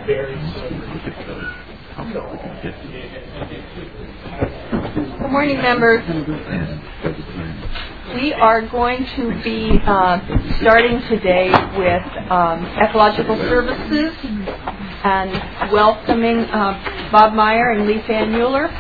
Good morning, members. We are going to be starting today with Ecological Services and welcoming Bob Meyer and Lee Van Mueller.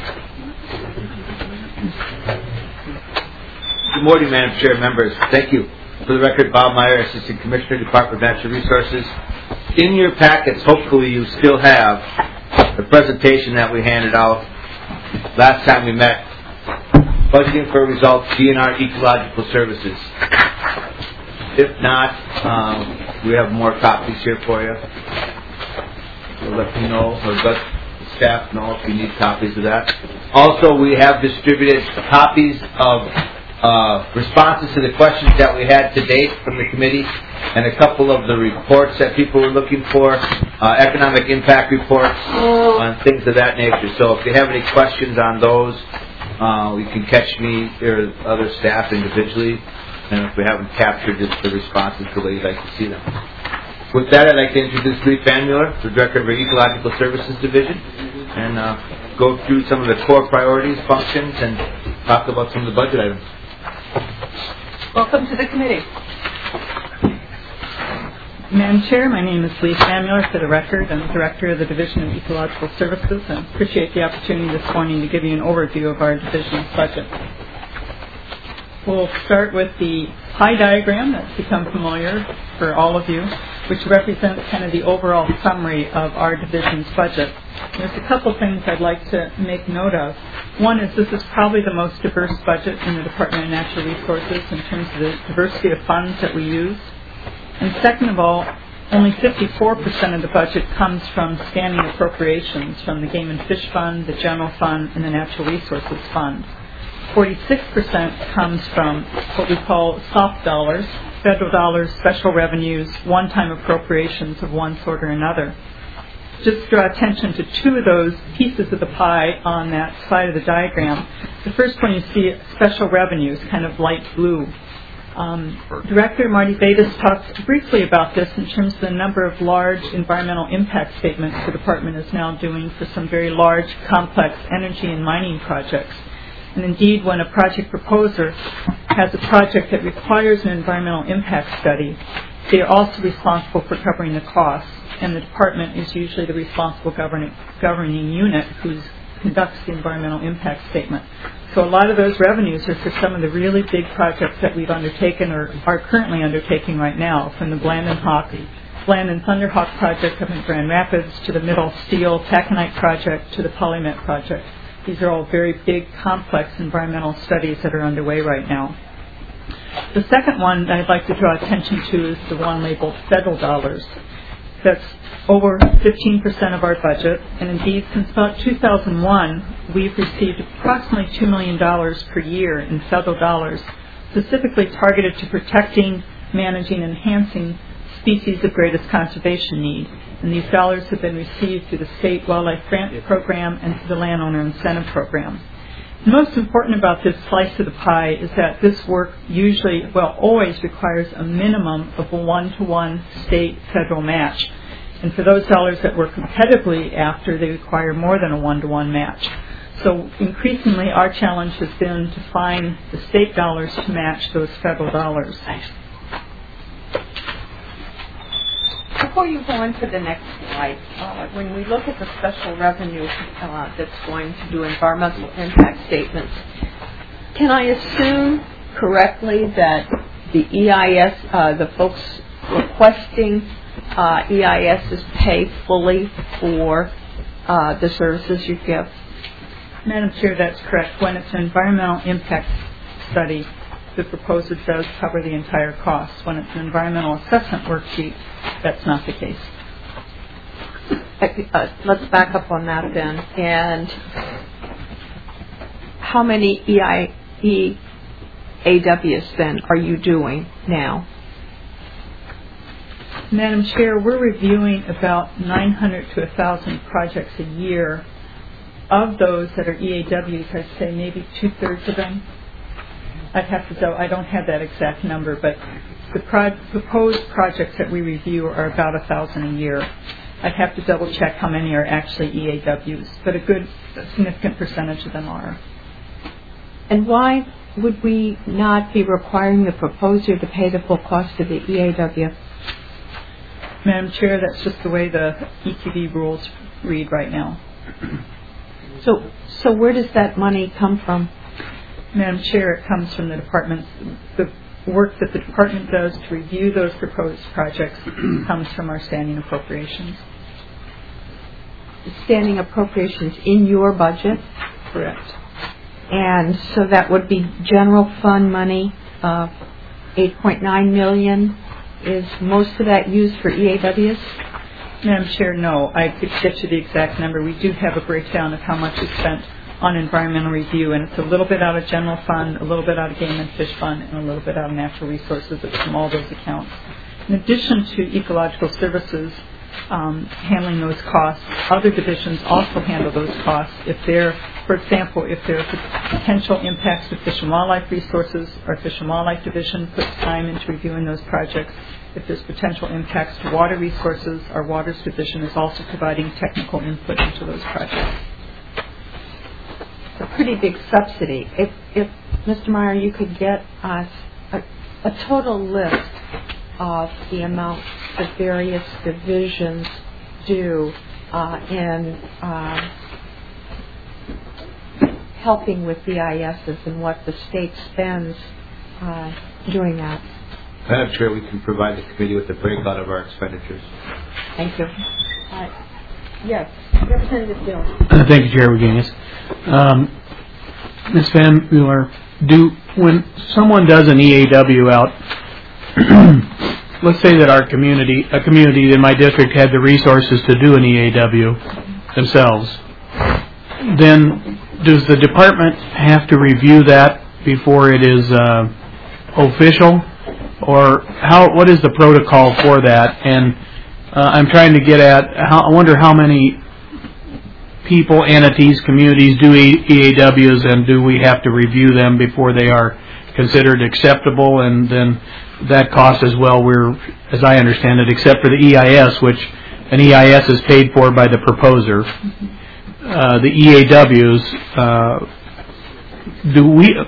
Good morning, Madam Chair, members. Thank you. For the record, Bob Meyer, Assistant Commissioner, Department of Natural Resources. In your packets, hopefully you still have the presentation that we handed out last time we met, Budgeting for Results, DNR Ecological Services. If not, we have more copies here for you. We'll let you know, or let the staff know if you need copies of that. Also, we have distributed copies of responses to the questions that we had to date from the committee and a couple of the reports that people were looking for, economic impact reports on things of that nature. So if you have any questions on those, you can catch me or other staff individually, and if we haven't captured the responses the way you'd like to see them. With that, I'd like to introduce Lee Van Mueller, the Director of our Ecological Services Division, and go through some of the core priorities, functions, and talk about some of the budget items. Welcome to the committee. Madam Chair, my name is Lee Van Mueller. For the record, I'm the Director of the Division of Ecological Services, and I appreciate the opportunity this morning to give you an overview of our division's budget. We'll start with the pie diagram that's become familiar for all of you, which represents kind of the overall summary of our division's budget. There's a couple things I'd like to make note of. One is this is probably the most diverse budget in the Department of Natural Resources in terms of the diversity of funds that we use. And second of all, only 54% of the budget comes from standing appropriations from the Game and Fish Fund, the General Fund, and the Natural Resources Fund. 46% comes from what we call soft dollars, federal dollars, special revenues, one-time appropriations of one sort or another. Just to draw attention to two of those pieces of the pie on that side of the diagram. The first one you see special revenues, kind of light blue. Director Marty Bates talked briefly about this in terms of the number of large environmental impact statements the department is now doing for some very large, complex energy and mining projects. And indeed, when a project proposer has a project that requires an environmental impact study, they are also responsible for covering the costs, and the department is usually the responsible governing unit who conducts the environmental impact statement. So a lot of those revenues are for some of the really big projects that we've undertaken or are currently undertaking right now, from the Bland and Thunderhawk project up in Grand Rapids to the Middle Steel Taconite project to the Polymet project. These are all very big, complex environmental studies that are underway right now. The second one that I'd like to draw attention to is the one labeled federal dollars. That's over 15% of our budget, and indeed, since about 2001, we've received approximately $2 million per year in federal dollars, specifically targeted to protecting, managing, and enhancing species of greatest conservation need. And these dollars have been received through the State Wildlife Grant Program and through the Landowner Incentive Program. The most important about this slice of the pie is that this work always requires a minimum of a 1-to-1 state-federal match. And for those dollars that we're competitively after, they require more than a 1-to-1 match. So increasingly, our challenge has been to find the state dollars to match those federal dollars. Before you go on to the next slide, when we look at the special revenue that's going to do environmental impact statements, can I assume correctly that the EIS, the folks requesting EISs pay fully for the services you give? Madam Chair, that's correct. When it's an environmental impact study, the proposer does cover the entire cost. When it's an environmental assessment worksheet, that's not the case. Let's back up on that then. And how many EAWs then are you doing now? Madam Chair, we're reviewing about 900 to 1,000 projects a year. Of those that are EAWs, I'd say maybe 2/3 of them. I'd have to go, I don't have that exact number, but the proposed projects that we review are about 1,000 a year. I'd have to double check how many are actually EAWs, but a significant percentage of them are. And why would we not be requiring the proposer to pay the full cost of the EAW? Madam Chair, that's just the way the EQB rules read right now. So where does that money come from? Madam Chair, it comes from the department's, the work that the department does to review those proposed projects comes from our standing appropriations. Standing appropriations in your budget? Correct. And so that would be general fund money, $8.9 million. Is most of that used for EAWs? Madam Chair, no. I could get you the exact number. We do have a breakdown of how much is spent on environmental review, and it's a little bit out of general fund, a little bit out of game and fish fund, and a little bit out of natural resources. It's from all those accounts. In addition to ecological services handling those costs, other divisions also handle those costs. If there, for example, if there are potential impacts to fish and wildlife resources, our Fish and Wildlife Division puts time into reviewing those projects. If there's potential impacts to water resources, our Waters Division is also providing technical input into those projects. A pretty big subsidy. If Mr. Meyer, you could get us a total list of the amount that various divisions do in helping with VISs and what the state spends doing that. Madam Chair, we can provide the committee with a breakout of our expenditures. Thank you. Yes, Representative Dill. Thank you, Chair Wagenius. Ms. Van Mueller, when someone does an EAW out, let's say that a community in my district had the resources to do an EAW themselves, then does the department have to review that before it is official? Or what is the protocol for that? And I'm trying to get at, I wonder how many people, entities, communities do EAWs, and do we have to review them before they are considered acceptable? And then that cost as well, as I understand it, except for the EIS, which an EIS is paid for by the proposer. The EAWs, do we do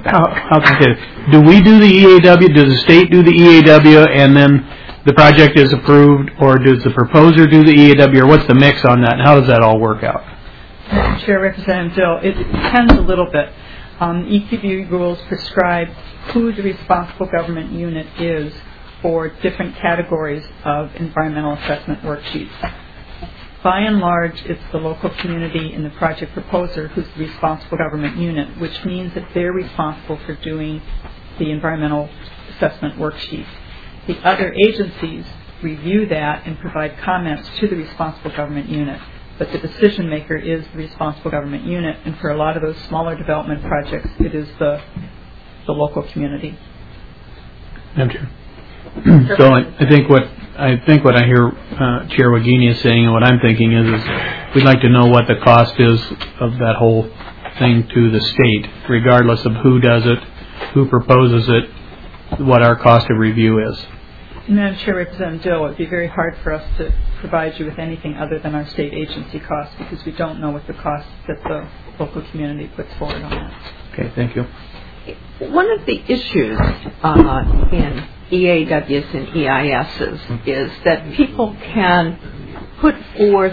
the EAW? Does the state do the EAW and then the project is approved, or does the proposer do the EAW, or what's the mix on that, and how does that all work out? Madam Chair, Representative Dill, it depends a little bit. EQB rules prescribe who the responsible government unit is for different categories of environmental assessment worksheets. By and large, it's the local community and the project proposer who's the responsible government unit, which means that they're responsible for doing the environmental assessment worksheet. The other agencies review that and provide comments to the responsible government unit, but the decision maker is the responsible government unit, and for a lot of those smaller development projects, it is the local community. Madam Chair. So I think what I hear Chair Wagenius saying, and what I'm thinking is we'd like to know what the cost is of that whole thing to the state, regardless of who does it, who proposes it, what our cost of review is. Madam Chair, Representative Dill, it would be very hard for us to provide you with anything other than our state agency costs, because we don't know what the cost that the local community puts forward on that. Okay, thank you. One of the issues in EAWs and EISs is that people can put forth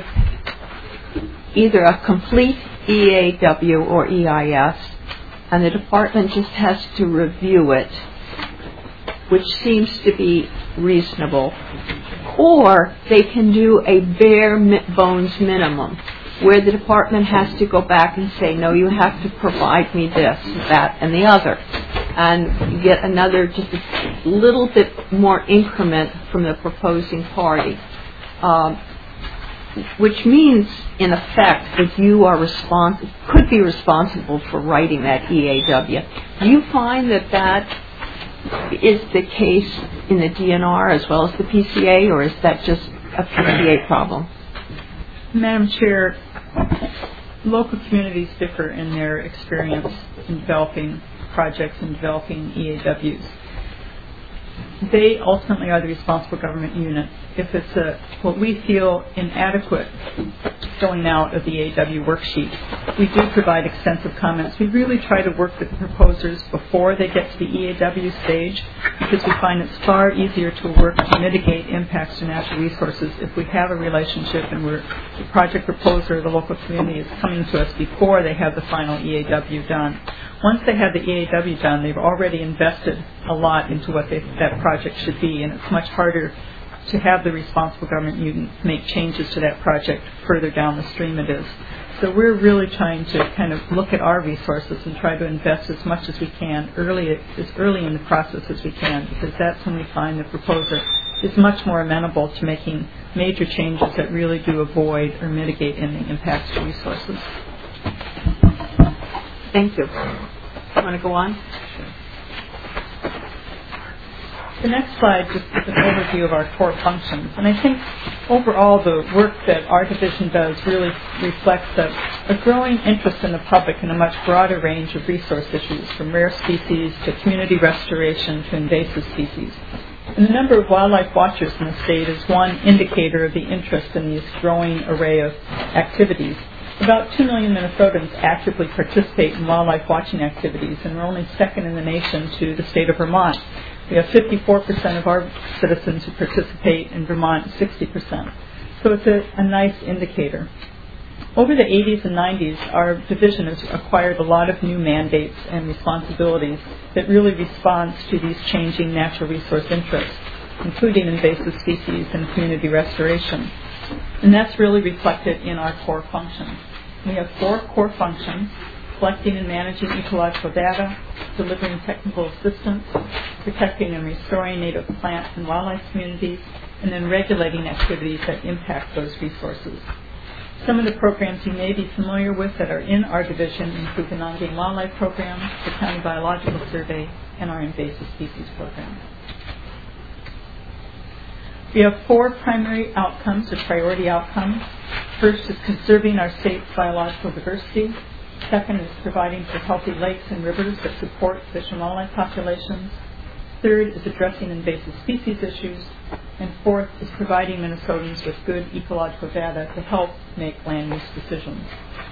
either a complete EAW or EIS, and the department just has to review it, which seems to be reasonable, or they can do a bare bones minimum, where the department has to go back and say, no, you have to provide me this, that, and the other. And you get another, just a little bit more increment from the proposing party. Which means, in effect, that you are could be responsible for writing that EAW. Do you find that is the case in the DNR as well as the PCA, or is that just a PCA problem? Madam Chair, local communities differ in their experience in developing projects and developing EAWs. they ultimately are the responsible government unit. If it's what we feel inadequate filling out of the EAW worksheet, we do provide extensive comments. We really try to work with the proposers before they get to the EAW stage, because we find it's far easier to work to mitigate impacts to natural resources if we have a relationship and the project proposer or the local community is coming to us before they have the final EAW done. Once they have the EAW done, they've already invested a lot into what that project should be, and it's much harder to have the responsible government unit make changes to that project further down the stream it is. So we're really trying to kind of look at our resources and try to invest as much as we can as early in the process as we can, because that's when we find the proposer is much more amenable to making major changes that really do avoid or mitigate any impacts to resources. Thank you. Want to go on? The next slide just is an overview of our core functions. And I think overall the work that our division does really reflects a growing interest in the public in a much broader range of resource issues, from rare species to community restoration to invasive species. And the number of wildlife watchers in the state is one indicator of the interest in these growing array of activities. About 2 million Minnesotans actively participate in wildlife watching activities, and we're only second in the nation to the state of Vermont. We have 54% of our citizens who participate, in Vermont 60%. So it's a nice indicator. Over the 80s and 90s, our division has acquired a lot of new mandates and responsibilities that really responds to these changing natural resource interests, including invasive species and community restoration. And that's really reflected in our core functions. We have 4 core functions: collecting and managing ecological data, delivering technical assistance, protecting and restoring native plant and wildlife communities, and then regulating activities that impact those resources. Some of the programs you may be familiar with that are in our division include the Non-Game Wildlife Program, the County Biological Survey, and our Invasive Species Program. We have 4 primary outcomes, or priority outcomes. First is conserving our state's biological diversity. Second is providing for healthy lakes and rivers that support fish and wildlife populations. Third is addressing invasive species issues. And fourth is providing Minnesotans with good ecological data to help make land use decisions.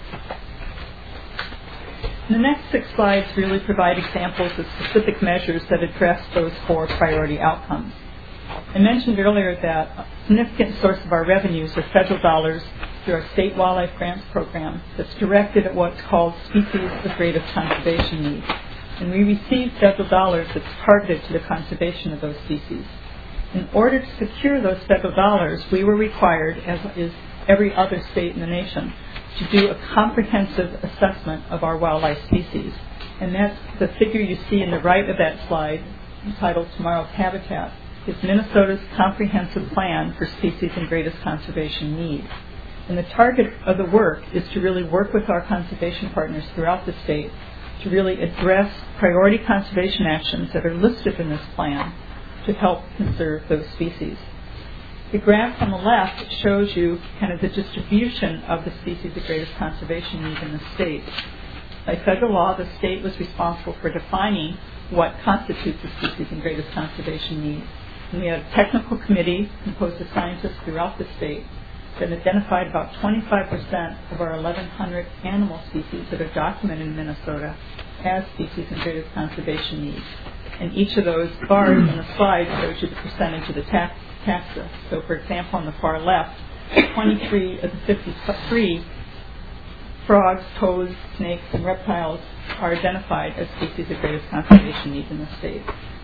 The next 6 slides really provide examples of specific measures that address those 4 priority outcomes. I mentioned earlier that a significant source of our revenues are federal dollars through our state wildlife grants program that's directed at what's called species of greatest conservation need. And we receive federal dollars that's targeted to the conservation of those species. In order to secure those federal dollars, we were required, as is every other state in the nation, to do a comprehensive assessment of our wildlife species. And that's the figure you see in the right of that slide, entitled Tomorrow's Habitat, is Minnesota's comprehensive plan for species in greatest conservation need. And the target of the work is to really work with our conservation partners throughout the state to really address priority conservation actions that are listed in this plan to help conserve those species. The graph on the left shows you kind of the distribution of the species of greatest conservation need in the state. By federal law, the state was responsible for defining what constitutes a species in greatest conservation need. And we had a technical committee composed of scientists throughout the state that identified about 25% of our 1,100 animal species that are documented in Minnesota as species in greatest conservation need. And each of those bars on the slide shows you the percentage of the taxa. So, for example, on the far left, 23 of the 53 frogs, toads, snakes, and reptiles are identified as species of greatest conservation need in the state.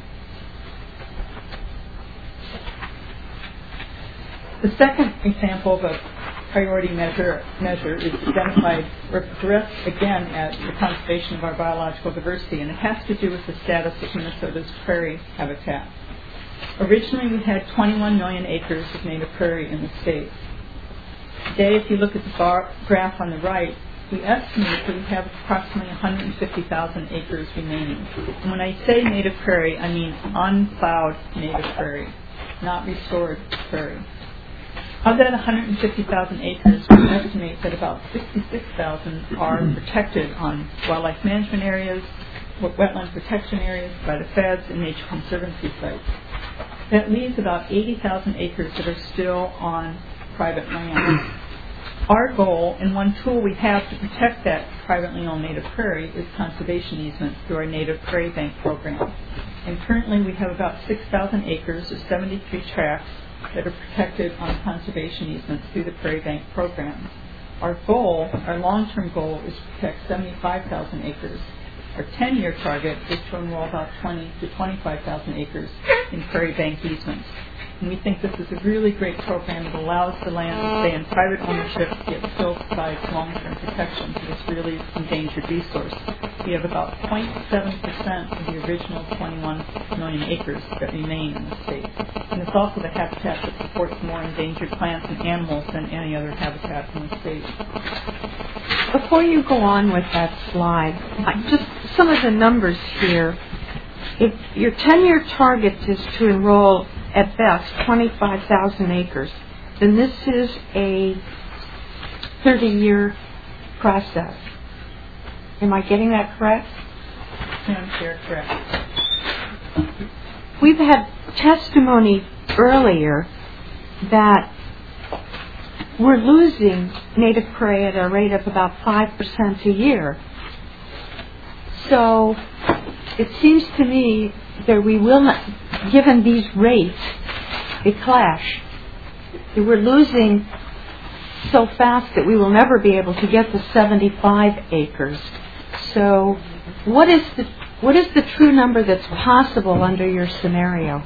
The second example of a priority measure is identified or directed again at the conservation of our biological diversity, and it has to do with the status of Minnesota's prairie habitat. Originally, we had 21 million acres of native prairie in the state. Today, if you look at the graph on the right, we estimate that we have approximately 150,000 acres remaining. And when I say native prairie, I mean unplowed native prairie, not restored prairie. Of that 150,000 acres, we estimate that about 66,000 are protected on wildlife management areas, wetland protection areas by the feds, and nature conservancy sites. That leaves about 80,000 acres that are still on private land. Our goal, and one tool we have to protect that privately owned native prairie, is conservation easements through our Native Prairie Bank program. And currently we have about 6,000 acres or 73 tracts that are protected on conservation easements through the Prairie Bank program. Our goal, our long-term goal, is to protect 75,000 acres. Our 10-year target is to enroll about 20 to 25,000 acres in Prairie Bank easements. And we think this is a really great program that allows the land to stay in private ownership, yet still provides long-term protection to this really endangered resource. We have about 0.7% of the original 21 million acres that remain in the state. And it's also the habitat that supports more endangered plants and animals than any other habitat in the state. Before you go on with that slide, just some of the numbers here. If your 10-year target is to enroll at best 25,000 acres, then this is a 30-year process. Am I getting that correct? Chair, correct. We've had testimony earlier that we're losing native prairie at a rate of about 5% a year. So it seems to me that we will not, given these rates, they clash. We're losing so fast that we will never be able to get to 75 acres. So what is the true number that's possible under your scenario?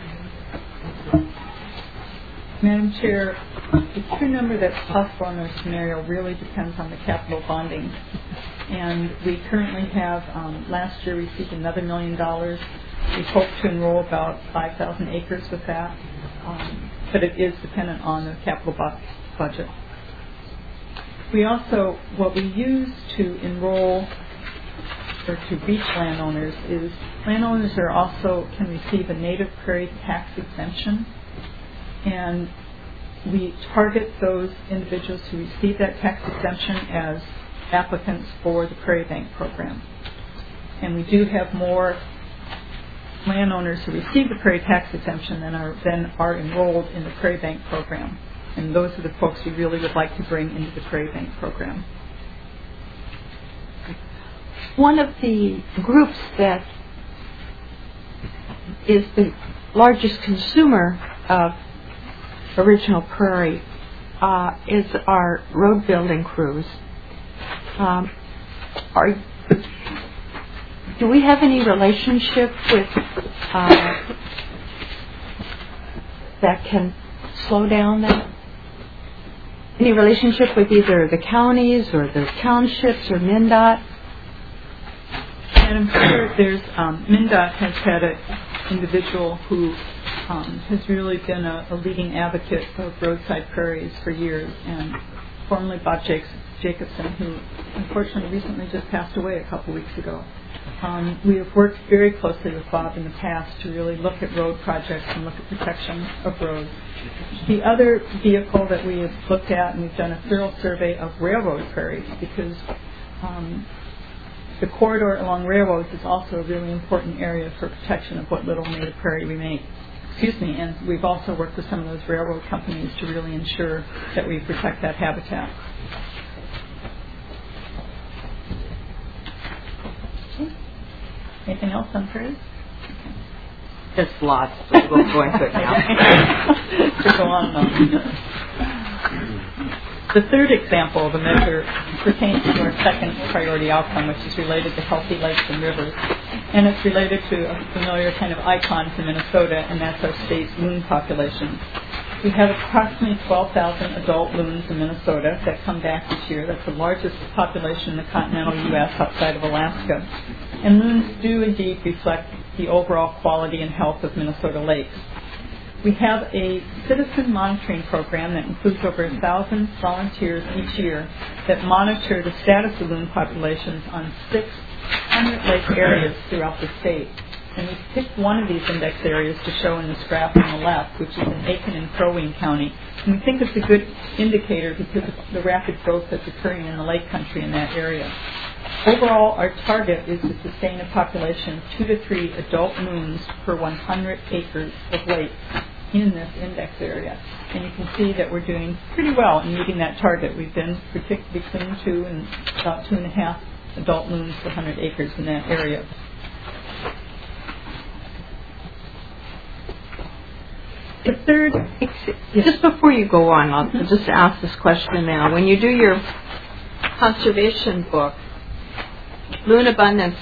Madam Chair, the true number that's possible in our scenario really depends on the capital bonding. And we currently have, last year received another $1 million. We hope to enroll about 5,000 acres with that, but it is dependent on the capital budget. We also, what we use to enroll or to reach landowners is landowners are also can receive a native prairie tax exemption, and we target those individuals who receive that tax exemption as applicants for the Prairie Bank program. And we do have more landowners who receive the prairie tax exemption than are enrolled in the Prairie Bank program. And those are the folks we really would like to bring into the Prairie Bank program. One of the groups that is the largest consumer of original prairie is our road building crews. Do we have any relationship with that can slow down that? Any relationship with either the counties or the townships or MnDOT? Madam Chair, there's MnDOT has had an individual who has really been a leading advocate of roadside prairies for years, and formerly Bob Jacobson, who unfortunately recently just passed away a couple weeks ago. We have worked very closely with Bob in the past to really look at road projects and look at protection of roads. The other vehicle that we have looked at, and we've done a thorough survey of railroad prairies, because the corridor along railroads is also a really important area for protection of what little native prairie remains. And we've also worked with some of those railroad companies to really ensure that we protect that habitat. Anything else on prairies? There's lots, but we'll go into it now. To go on, The third example of a measure pertains to our second priority outcome, which is related to healthy lakes and rivers. And it's related to a familiar kind of icon to Minnesota, and that's our state's loon population. We have approximately 12,000 adult loons in Minnesota that come back each year. That's the largest population in the continental U.S. outside of Alaska. And loons do indeed reflect the overall quality and health of Minnesota lakes. We have a citizen monitoring program that includes over 1,000 volunteers each year that monitor the status of loon populations on 600 lake areas throughout the state. And we've picked one of these index areas to show in this graph on the left, which is in Aiken and Crow Wing County. And we think it's a good indicator because of the rapid growth that's occurring in the lake country in that area. Overall, our target is to sustain a population of 2 to 3 adult loons per 100 acres of lake. in this index area. And you can see that we're doing pretty well in meeting that target. We've been between 2 and about 2.5 adult loons per 100 acres in that area. The third, just before you go on, I'll just ask this question now. When you do your conservation book, loon abundance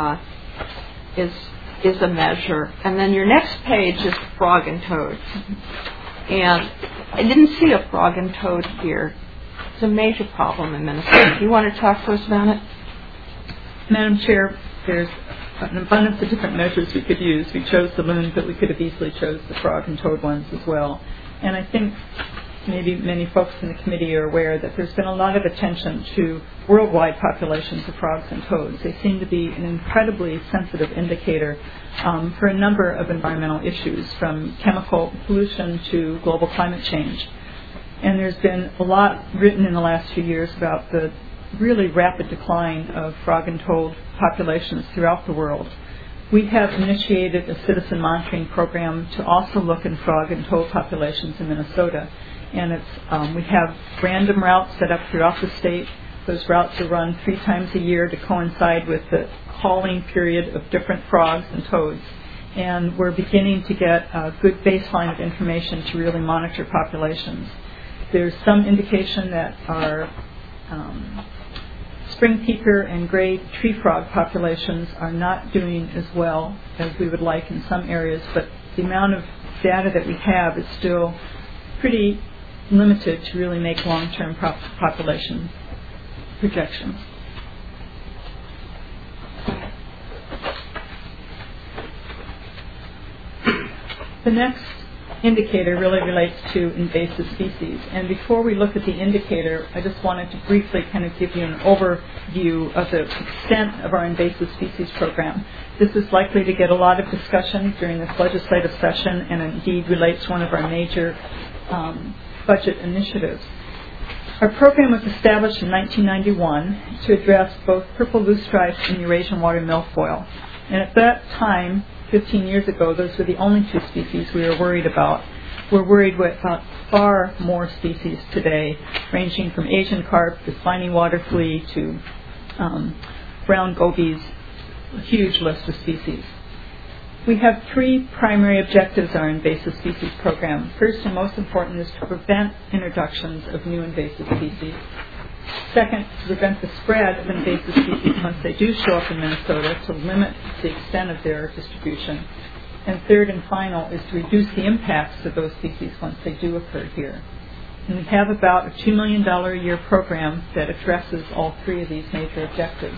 is a measure, and then your next page is frog and toad. And I didn't see a frog and toad here. It's a major problem in Minnesota. Do you want to talk to us about it? Madam Chair, there's an abundance of different measures we could use. We chose the loon, but we could have easily chose the frog and toad ones as well. And I think maybe many folks in the committee are aware that there's been a lot of attention to worldwide populations of frogs and toads. They seem to be an incredibly sensitive indicator for a number of environmental issues, from chemical pollution to global climate change. And there's been a lot written in the last few years about the really rapid decline of frog and toad populations throughout the world. We have initiated a citizen monitoring program to also look in frog and toad populations in Minnesota. And we have random routes set up throughout the state. Those routes are run 3 times a year to coincide with the calling period of different frogs and toads. And we're beginning to get a good baseline of information to really monitor populations. There's some indication that our spring peaker and gray tree frog populations are not doing as well as we would like in some areas, but the amount of data that we have is still pretty limited to really make long-term population projections. The next indicator really relates to invasive species. And before we look at the indicator, I just wanted to briefly kind of give you an overview of the extent of our invasive species program. This is likely to get a lot of discussion during this legislative session and indeed relates to one of our major budget initiatives. Our program was established in 1991 to address both purple loosestrife and Eurasian water milfoil. And at that time, 15 years ago, those were the only 2 species we were worried about. We're worried about far more species today, ranging from Asian carp to spiny water flea to brown gobies, a huge list of species. We have 3 primary objectives in our invasive species program. First and most important is to prevent introductions of new invasive species. Second, to prevent the spread of invasive species once they do show up in Minnesota, to limit the extent of their distribution. And third and final is to reduce the impacts of those species once they do occur here. And we have about a $2 million a year program that addresses all 3 of these major objectives.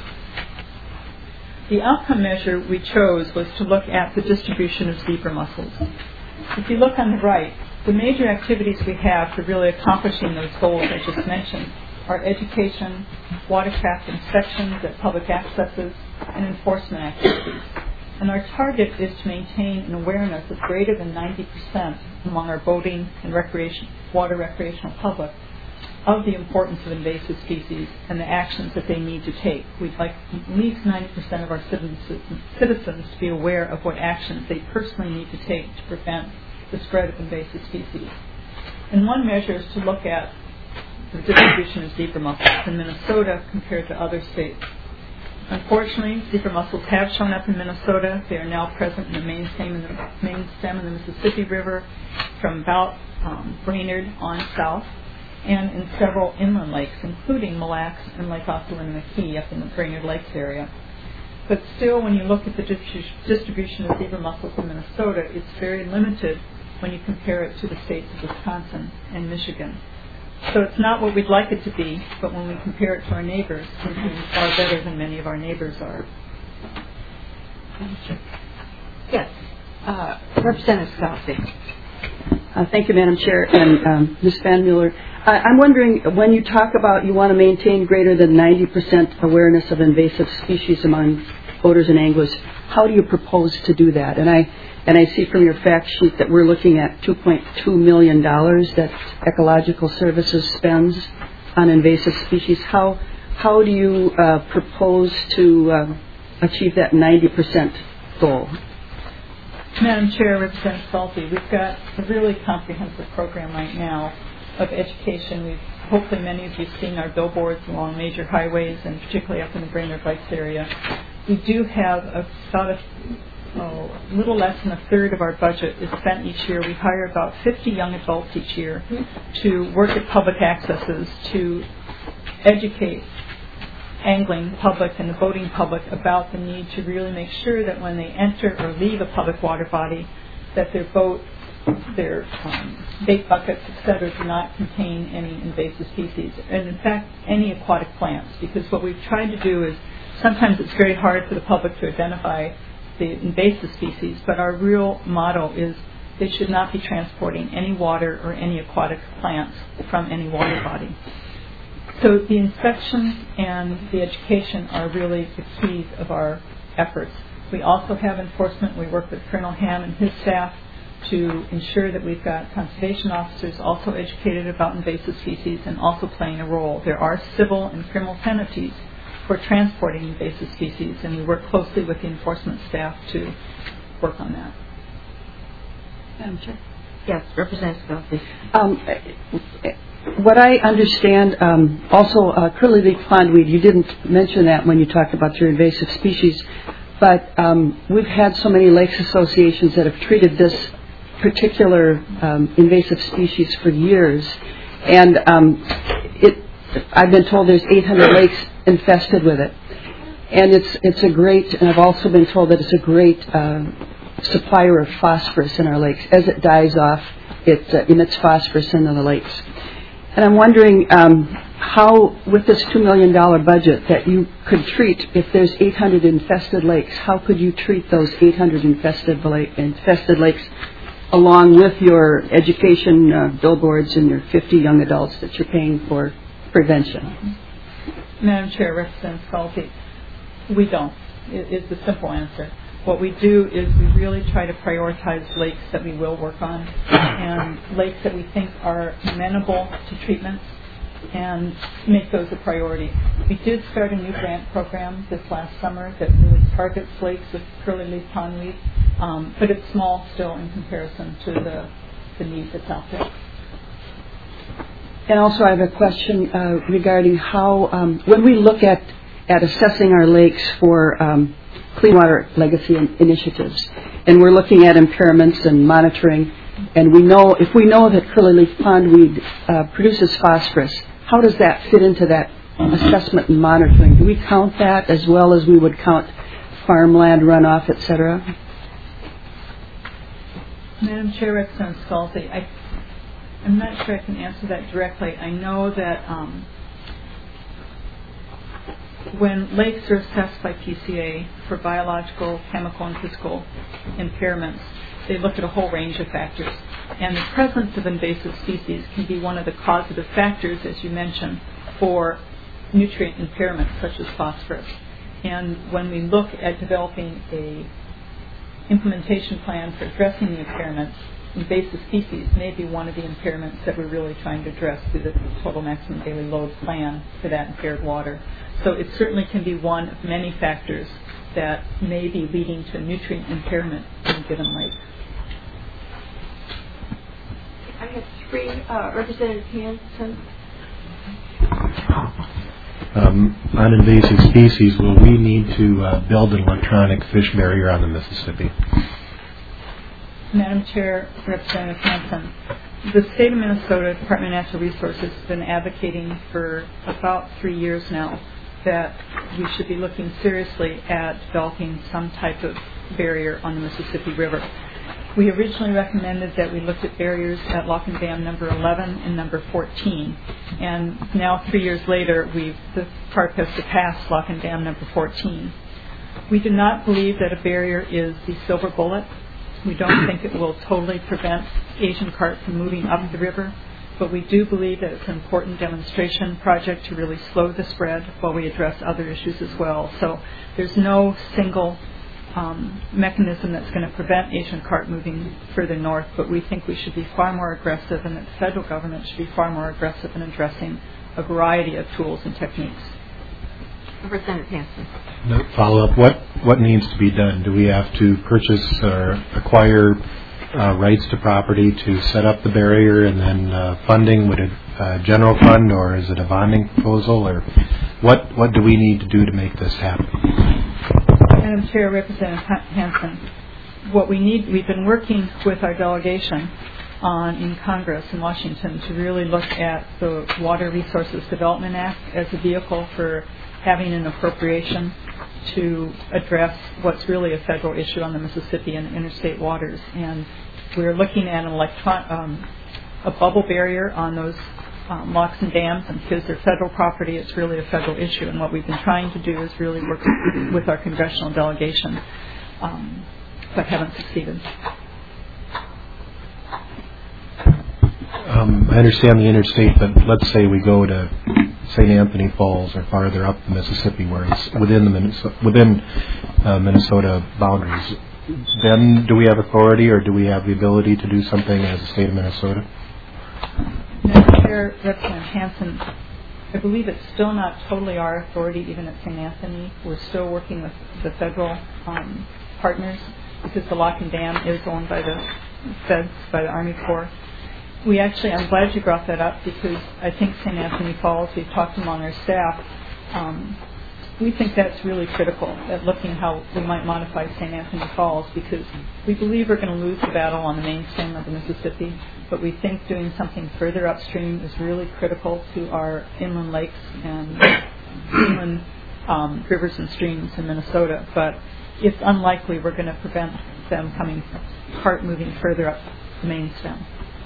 The outcome measure we chose was to look at the distribution of zebra mussels. If you look on the right, the major activities we have for really accomplishing those goals I just mentioned are education, watercraft inspections at public accesses, and enforcement activities. And our target is to maintain an awareness of greater than 90% among our boating and water recreational public of the importance of invasive species and the actions that they need to take. We'd like at least 90% of our citizens to be aware of what actions they personally need to take to prevent the spread of invasive species. And one measure is to look at the distribution of zebra mussels in Minnesota compared to other states. Unfortunately, zebra mussels have shown up in Minnesota. They are now present in the main stem of the Mississippi River from about Brainerd on south, and in several inland lakes, including Mille Lacs and Lake Ossawinamakee up in the Brainerd Lakes area. But still, when you look at the distribution of zebra mussels in Minnesota, it's very limited when you compare it to the states of Wisconsin and Michigan. So it's not what we'd like it to be, but when we compare it to our neighbors, we're doing far better than many of our neighbors are. Yes. Representative Scalzi. Thank you, Madam Chair, and Ms. Van Mueller. I'm wondering, when you talk about you want to maintain greater than 90% awareness of invasive species among boaters and anglers, how do you propose to do that? And I see from your fact sheet that we're looking at $2.2 million that Ecological Services spends on invasive species. How do you propose to achieve that 90% goal? Madam Chair, Representative Salty, we've got a really comprehensive program right now of education. Hopefully many of you have seen our billboards along major highways and particularly up in the Brainerd Lights area. We do have about a little less than a third of our budget is spent each year. We hire about 50 young adults each year to work at public accesses to educate angling public and the boating public about the need to really make sure that when they enter or leave a public water body that their boat, their bait buckets, etc., do not contain any invasive species, and in fact any aquatic plants, because what we've tried to do is sometimes it's very hard for the public to identify the invasive species, but our real motto is they should not be transporting any water or any aquatic plants from any water body. So the inspection and the education are really the keys of our efforts. We also have enforcement. We work with Colonel Ham and his staff to ensure that we've got conservation officers also educated about invasive species and also playing a role. There are civil and criminal penalties for transporting invasive species, and we work closely with the enforcement staff to work on that. Madam Chair? Yes, Representative Salty. What I understand, also curly leaf pondweed, you didn't mention that when you talked about your invasive species, but we've had so many lakes associations that have treated this particular invasive species for years, and I've been told there's 800 lakes infested with it, and it's a great, and I've also been told that it's a great supplier of phosphorus in our lakes. As it dies off, it emits phosphorus into the lakes. And I'm wondering how, with this $2 million budget that you could treat, if there's 800 infested lakes, how could you treat those 800 infested lakes along with your education billboards and your 50 young adults that you're paying for prevention? Madam Chair, Representative Salty, we don't, is the simple answer. What we do is we really try to prioritize lakes that we will work on and lakes that we think are amenable to treatments and make those a priority. We did start a new grant program this last summer that really targets lakes with curly leaf pondweed, but it's small still in comparison to the need that's out there. And also I have a question regarding how, when we look at assessing our lakes for Clean Water Legacy initiatives, and we're looking at impairments and monitoring, and if we know that curly leaf pondweed produces phosphorus, how does that fit into that assessment and monitoring? Do we count that as well as we would count farmland runoff, etc.? Madam Chair, Representative Salty, I'm not sure I can answer that directly. I know that when lakes are assessed by PCA for biological, chemical, and physical impairments, they look at a whole range of factors. And the presence of invasive species can be one of the causative factors, as you mentioned, for nutrient impairments such as phosphorus. And when we look at developing a implementation plan for addressing the impairments, invasive species may be one of the impairments that we're really trying to address through the total maximum daily load plan for that impaired water. So it certainly can be one of many factors that may be leading to nutrient impairment in a given lake. I have three. Representative Hanson. On invasive species, will we need to build an electronic fish barrier on the Mississippi? Madam Chair, Representative Hanson, the state of Minnesota Department of Natural Resources has been advocating for about 3 years now that we should be looking seriously at developing some type of barrier on the Mississippi River. We originally recommended that we looked at barriers at Lock and Dam number 11 and number 14, and now 3 years later the park has surpassed Lock and Dam number 14. We do not believe that a barrier is the silver bullet. We don't think it will totally prevent Asian carp from moving up the river, but we do believe that it's an important demonstration project to really slow the spread while we address other issues as well. So there's no single mechanism that's going to prevent Asian carp moving further north, but we think we should be far more aggressive and that the federal government should be far more aggressive in addressing a variety of tools and techniques. Representative Hanson. No, follow up. What needs to be done? Do we have to purchase or acquire rights to property to set up the barrier, and then funding? Would it general fund, or is it a bonding proposal, or what do we need to do to make this happen? Madam Chair, Representative Hanson, what we need, we've been working with our delegation in Congress in Washington to really look at the Water Resources Development Act as a vehicle for having an appropriation to address what's really a federal issue on the Mississippi and interstate waters. And we're looking at a bubble barrier on those locks and dams, and because they're federal property, it's really a federal issue. And what we've been trying to do is really work with our congressional delegation, but haven't succeeded. I understand the interstate, but let's say we go to St. Anthony Falls or farther up the Mississippi, where it's within Minnesota boundaries. Then do we have authority, or do we have the ability to do something as a state of Minnesota? Madam Chair, Representative Hanson, I believe it's still not totally our authority, even at St. Anthony. We're still working with the federal partners, because the lock and dam is owned by the feds, by the Army Corps. I'm glad you brought that up, because I think St. Anthony Falls, we've talked among our staff, we think that's really critical at looking how we might modify St. Anthony Falls, because we believe we're going to lose the battle on the main stem of the Mississippi, but we think doing something further upstream is really critical to our inland lakes and inland rivers and streams in Minnesota. But it's unlikely we're going to prevent them moving further up the main stem.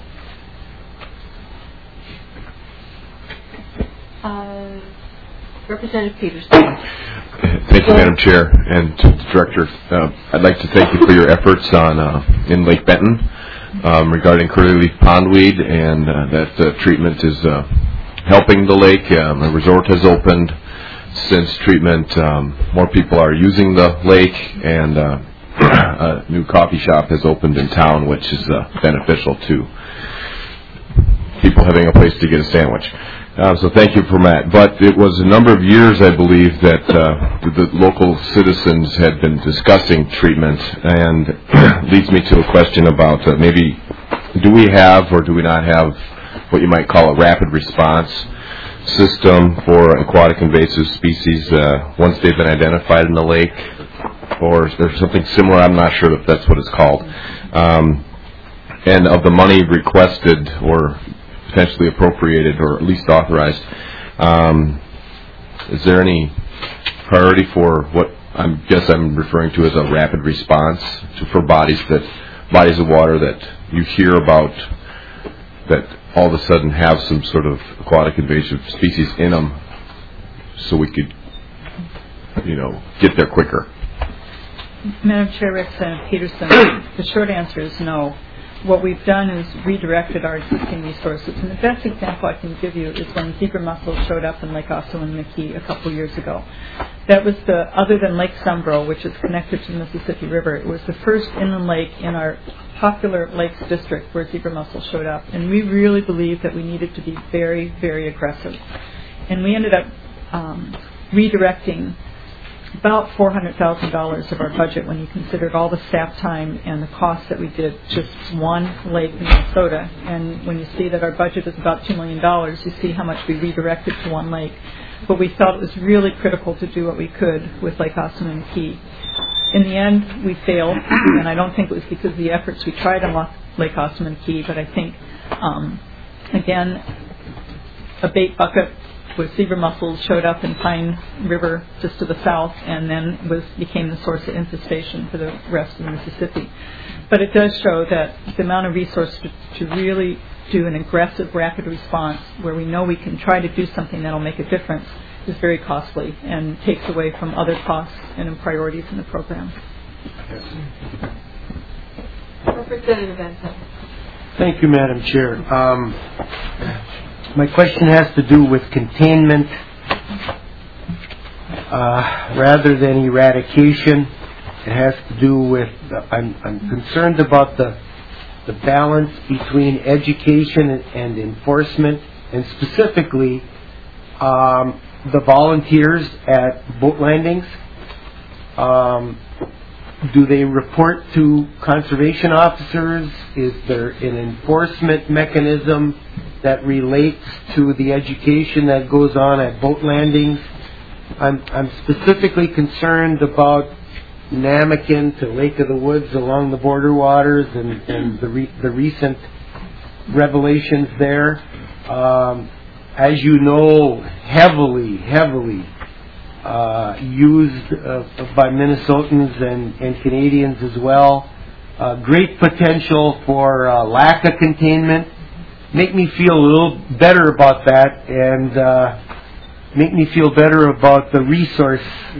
Representative Peterson. Thank you, Madam Chair, and to the Director. I'd like to thank you for your efforts in Lake Benton regarding curly leaf pondweed, and that treatment is helping the lake. A resort has opened since treatment. More people are using the lake, and a new coffee shop has opened in town, which is beneficial to people having a place to get a sandwich. So thank you for that. But it was a number of years, I believe, that the local citizens had been discussing treatment, and leads me to a question about maybe do we have or do we not have what you might call a rapid response system for aquatic invasive species once they've been identified in the lake, or is there something similar? I'm not sure if that's what it's called. And of the money requested or potentially appropriated, or at least authorized, is there any priority for what I'm referring to as a rapid response for bodies of water that you hear about that all of a sudden have some sort of aquatic invasive species in them, so we could, get there quicker? Madam Chair, Representative Peterson, the short answer is no. What we've done is redirected our existing resources. And the best example I can give you is when zebra mussels showed up in Lake Ossawin-Mickey a couple years ago. That was other than Lake Sumbro, which is connected to the Mississippi River, it was the first inland lake in our popular lakes district where zebra mussels showed up. And we really believed that we needed to be very, very aggressive. And we ended up redirecting about $400,000 of our budget when you considered all the staff time and the costs that we did just one lake in Minnesota. And when you see that our budget is about $2 million, you see how much we redirected to one lake. But we felt it was really critical to do what we could with Lake Ossawin-Mickey. In the end, we failed, and I don't think it was because of the efforts we tried on Lake Ossawin-Mickey, but I think, again, a bait bucket with zebra mussels showed up in Pine River just to the south, and then became the source of infestation for the rest of the Mississippi. But it does show that the amount of resources to really do an aggressive, rapid response where we know we can try to do something that will make a difference is very costly and takes away from other costs and priorities in the program. Representative Benson. Thank you, Madam Chair. My question has to do with containment rather than eradication. It has to do with, I'm concerned about the balance between education and enforcement, and specifically the volunteers at boat landings? Do they report to conservation officers? Is there an enforcement mechanism that relates to the education that goes on at boat landings? I'm specifically concerned about Namakan to Lake of the Woods along the border waters and the recent revelations there. As you know, heavily used by Minnesotans and Canadians as well. Great potential for lack of containment. Make me feel a little better about that, and make me feel better about the resource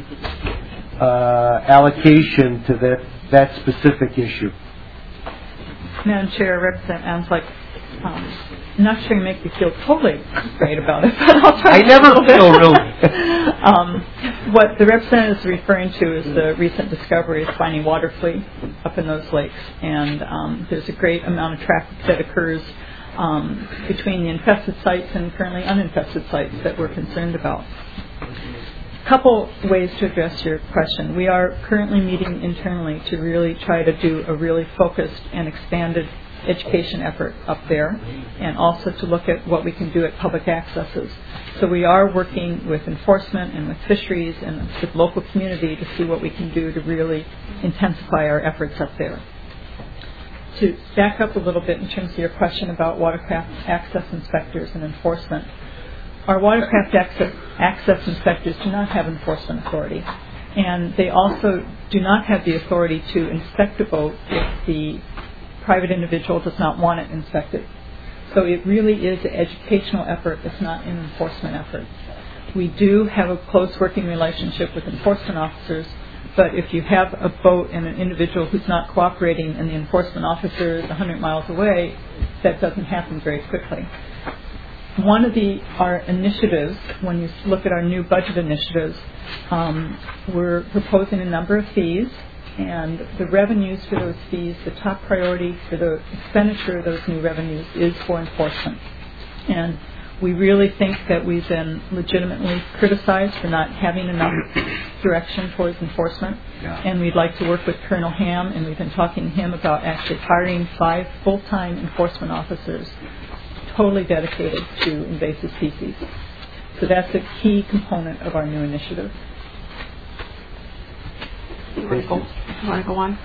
allocation to that specific issue. Madam Chair, Representative Anslick, I'm not sure you make me feel totally great about it, but I'll try. I never feel really. What the representative is referring to is the recent discovery of spiny water flea up in those lakes, and there's a great amount of traffic that occurs between the infested sites and currently uninfested sites that we're concerned about. A couple ways to address your question. We are currently meeting internally to really try to do a really focused and expanded education effort up there, and also to look at what we can do at public accesses. So we are working with enforcement and with fisheries and with local community to see what we can do to really intensify our efforts up there. To back up a little bit in terms of your question about watercraft access inspectors and enforcement, our watercraft access inspectors do not have enforcement authority, and they also do not have the authority to inspect a boat if the private individual does not want it inspected. So it really is an educational effort. It's not an enforcement effort. We do have a close working relationship with enforcement officers, but if you have a boat and an individual who's not cooperating and the enforcement officer is 100 miles away, that doesn't happen very quickly. One of our initiatives, when you look at our new budget initiatives, we're proposing a number of fees, and the revenues for those fees, the top priority for the expenditure of those new revenues is for enforcement. And we really think that we've been legitimately criticized for not having enough direction towards enforcement. Yeah. And we'd like to work with Colonel Ham, and we've been talking to him about actually hiring 5 full-time enforcement officers totally dedicated to invasive species. So that's a key component of our new initiative. You want to go on?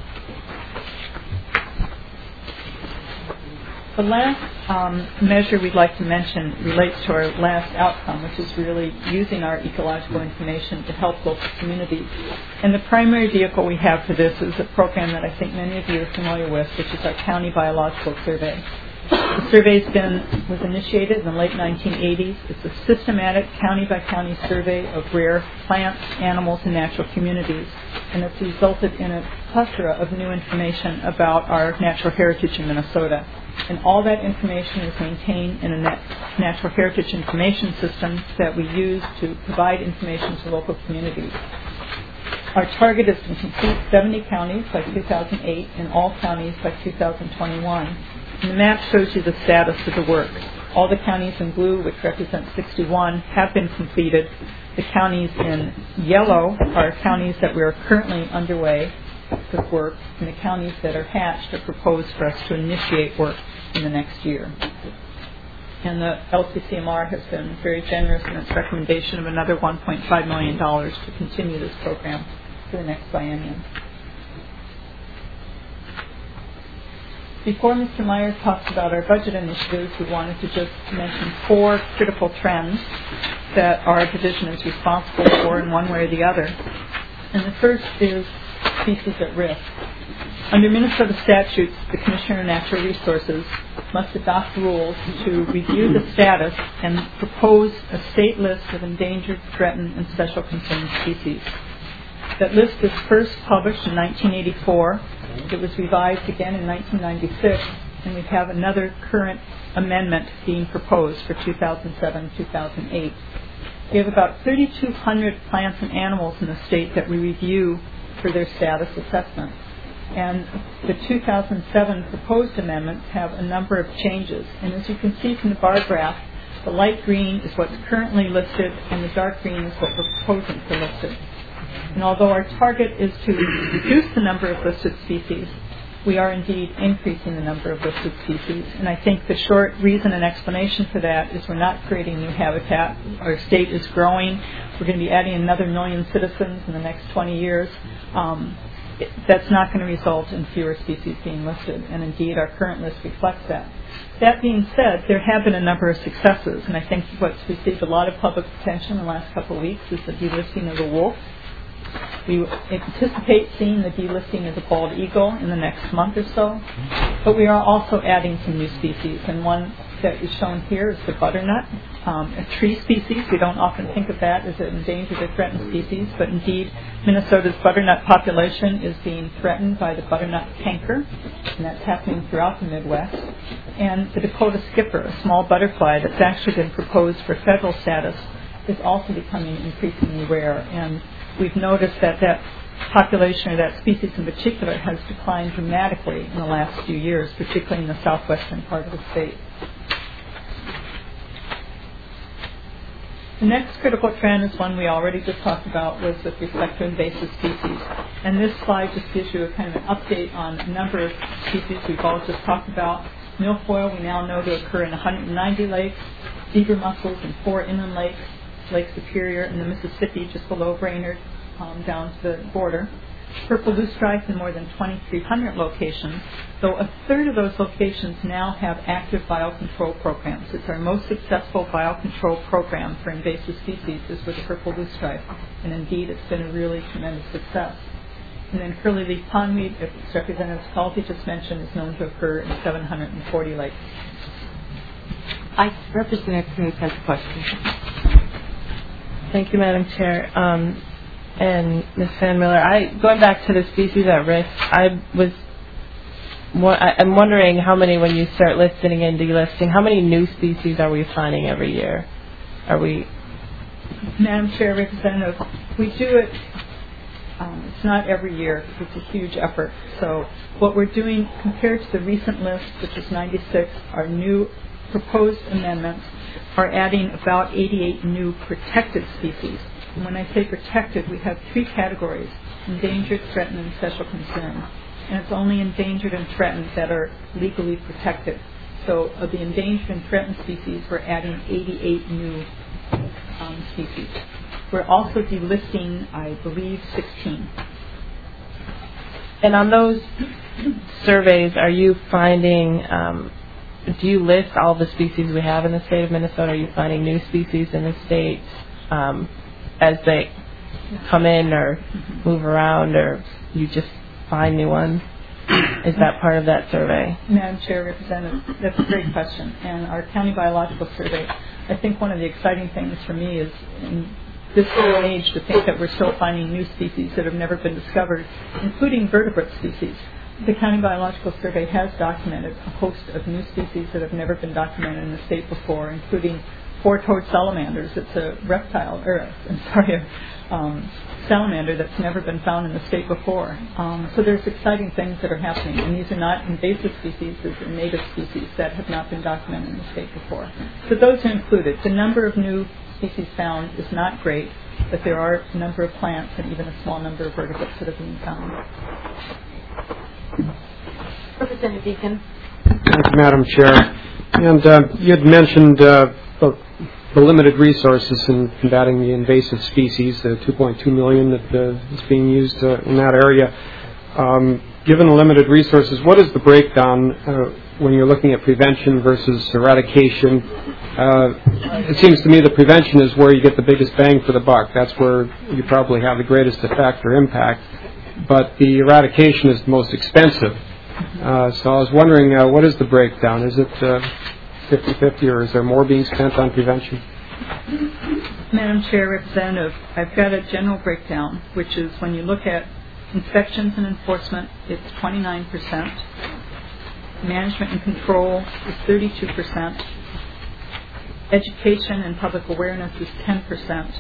The last measure we'd like to mention relates to our last outcome, which is really using our ecological information to help local communities. And the primary vehicle we have for this is a program that I think many of you are familiar with, which is our County Biological Survey. The survey was initiated in the late 1980s. It's a systematic county-by-county survey of rare plants, animals, and natural communities. And it's resulted in a plethora of new information about our natural heritage in Minnesota. And all that information is maintained in a natural heritage information system that we use to provide information to local communities. Our target is to complete 70 counties by 2008 and all counties by 2021. And the map shows you the status of the work. All the counties in blue, which represent 61, have been completed. The counties in yellow are counties that we are currently underway with work, and the counties that are hatched are proposed for us to initiate work in the next year. And the LCCMR has been very generous in its recommendation of another $1.5 million to continue this program for the next biennium. Before Mr. Myers talks about our budget initiatives, we wanted to just mention 4 critical trends that our division is responsible for in one way or the other. And the first is species at risk. Under Minnesota statutes, the Commissioner of Natural Resources must adopt rules to review the status and propose a state list of endangered, threatened, and special concern species. That list was first published in 1984. It was revised again in 1996, and we have another current amendment being proposed for 2007-2008. We have about 3,200 plants and animals in the state that we review for their status assessment. And the 2007 proposed amendments have a number of changes. And as you can see from the bar graph, The light green is what's currently listed, and the dark green is what we're proposing for listed. And although our target is to reduce the number of listed species, we are indeed increasing the number of listed species. And I think the short reason and explanation for that is we're not creating new habitat. Our state is growing. We're going to be adding another 1 million citizens in the next 20 years. That's not going to result in fewer species being listed, and indeed our current list reflects that. That being said, there have been a number of successes, and I think what's received a lot of public attention in the last couple of weeks is the delisting of the wolf. We anticipate seeing the delisting of the bald eagle in the next month or so, but we are also adding some new species, and one that is shown here is the butternut, a tree species. We don't often think of that as an endangered or threatened species, but indeed Minnesota's butternut population is being threatened by the butternut canker, and that's happening throughout the Midwest. And the Dakota skipper, a small butterfly that's actually been proposed for federal status, is also becoming increasingly rare. And we've noticed that that population, or that species in particular, has declined dramatically in the last few years, particularly in the southwestern part of the state. The next critical trend is one we already just talked about, was with respect to invasive species. And this slide just gives you a kind of an update on a number of species we've all just talked about. Milfoil we now know to occur in 190 lakes, zebra mussels in 4 inland lakes, Lake Superior and the Mississippi just below Brainerd, down to the border. Purple loosestrife in more than 2,300 locations, though a third of those locations now have active biocontrol programs. It's our most successful biocontrol program for invasive species is with purple loosestrife, and indeed it's been a really tremendous success. And then curly-leaf pondweed, as Representative Scully just mentioned, is known to occur in 740 lakes. Representative Smith has a question. Thank you, Madam Chair. And Ms. Van Miller, going back to the species at risk, I'm wondering how many, when you start listing and delisting, how many new species are we finding every year? Madam Chair, Representative, we do it, it's not every year, it's a huge effort. So what we're doing, compared to the recent list, which is 96, our new proposed amendments are adding about 88 new protected species. And when I say protected, we have 3 categories: endangered, threatened, and special concern. And it's only endangered and threatened that are legally protected. So of the endangered and threatened species, we're adding 88 new species. We're also delisting, I believe, 16. And on those surveys, are you finding, do you list all the species we have in the state of Minnesota? Are you finding new species in the state as they come in or move around, or you just find new ones? Is that part of that survey? Madam Chair, Representative, that's a great question. And our county biological survey, I think one of the exciting things for me is in this day and age to think that we're still finding new species that have never been discovered, including vertebrate species. The County Biological Survey has documented a host of new species that have never been documented in the state before, including 4-toed salamanders. It's a reptile, salamander that's never been found in the state before. So there's exciting things that are happening, and these are not invasive species, these are native species that have not been documented in the state before. So those are included. The number of new species found is not great, but there are a number of plants and even a small number of vertebrates that are being found. Representative Deacon. Thank you, Madam Chair. And you had mentioned the limited resources in combating the invasive species, the $2.2 million that is being used in that area. Given the limited resources, what is the breakdown when you're looking at prevention versus eradication? It seems to me that prevention is where you get the biggest bang for the buck. That's where you probably have the greatest effect or impact. But the eradication is the most expensive. So I was wondering, what is the breakdown? Is it 50-50, or is there more being spent on prevention? Madam Chair, Representative, I've got a general breakdown, which is when you look at inspections and enforcement, it's 29%. Management and control is 32%. Education and public awareness is 10%.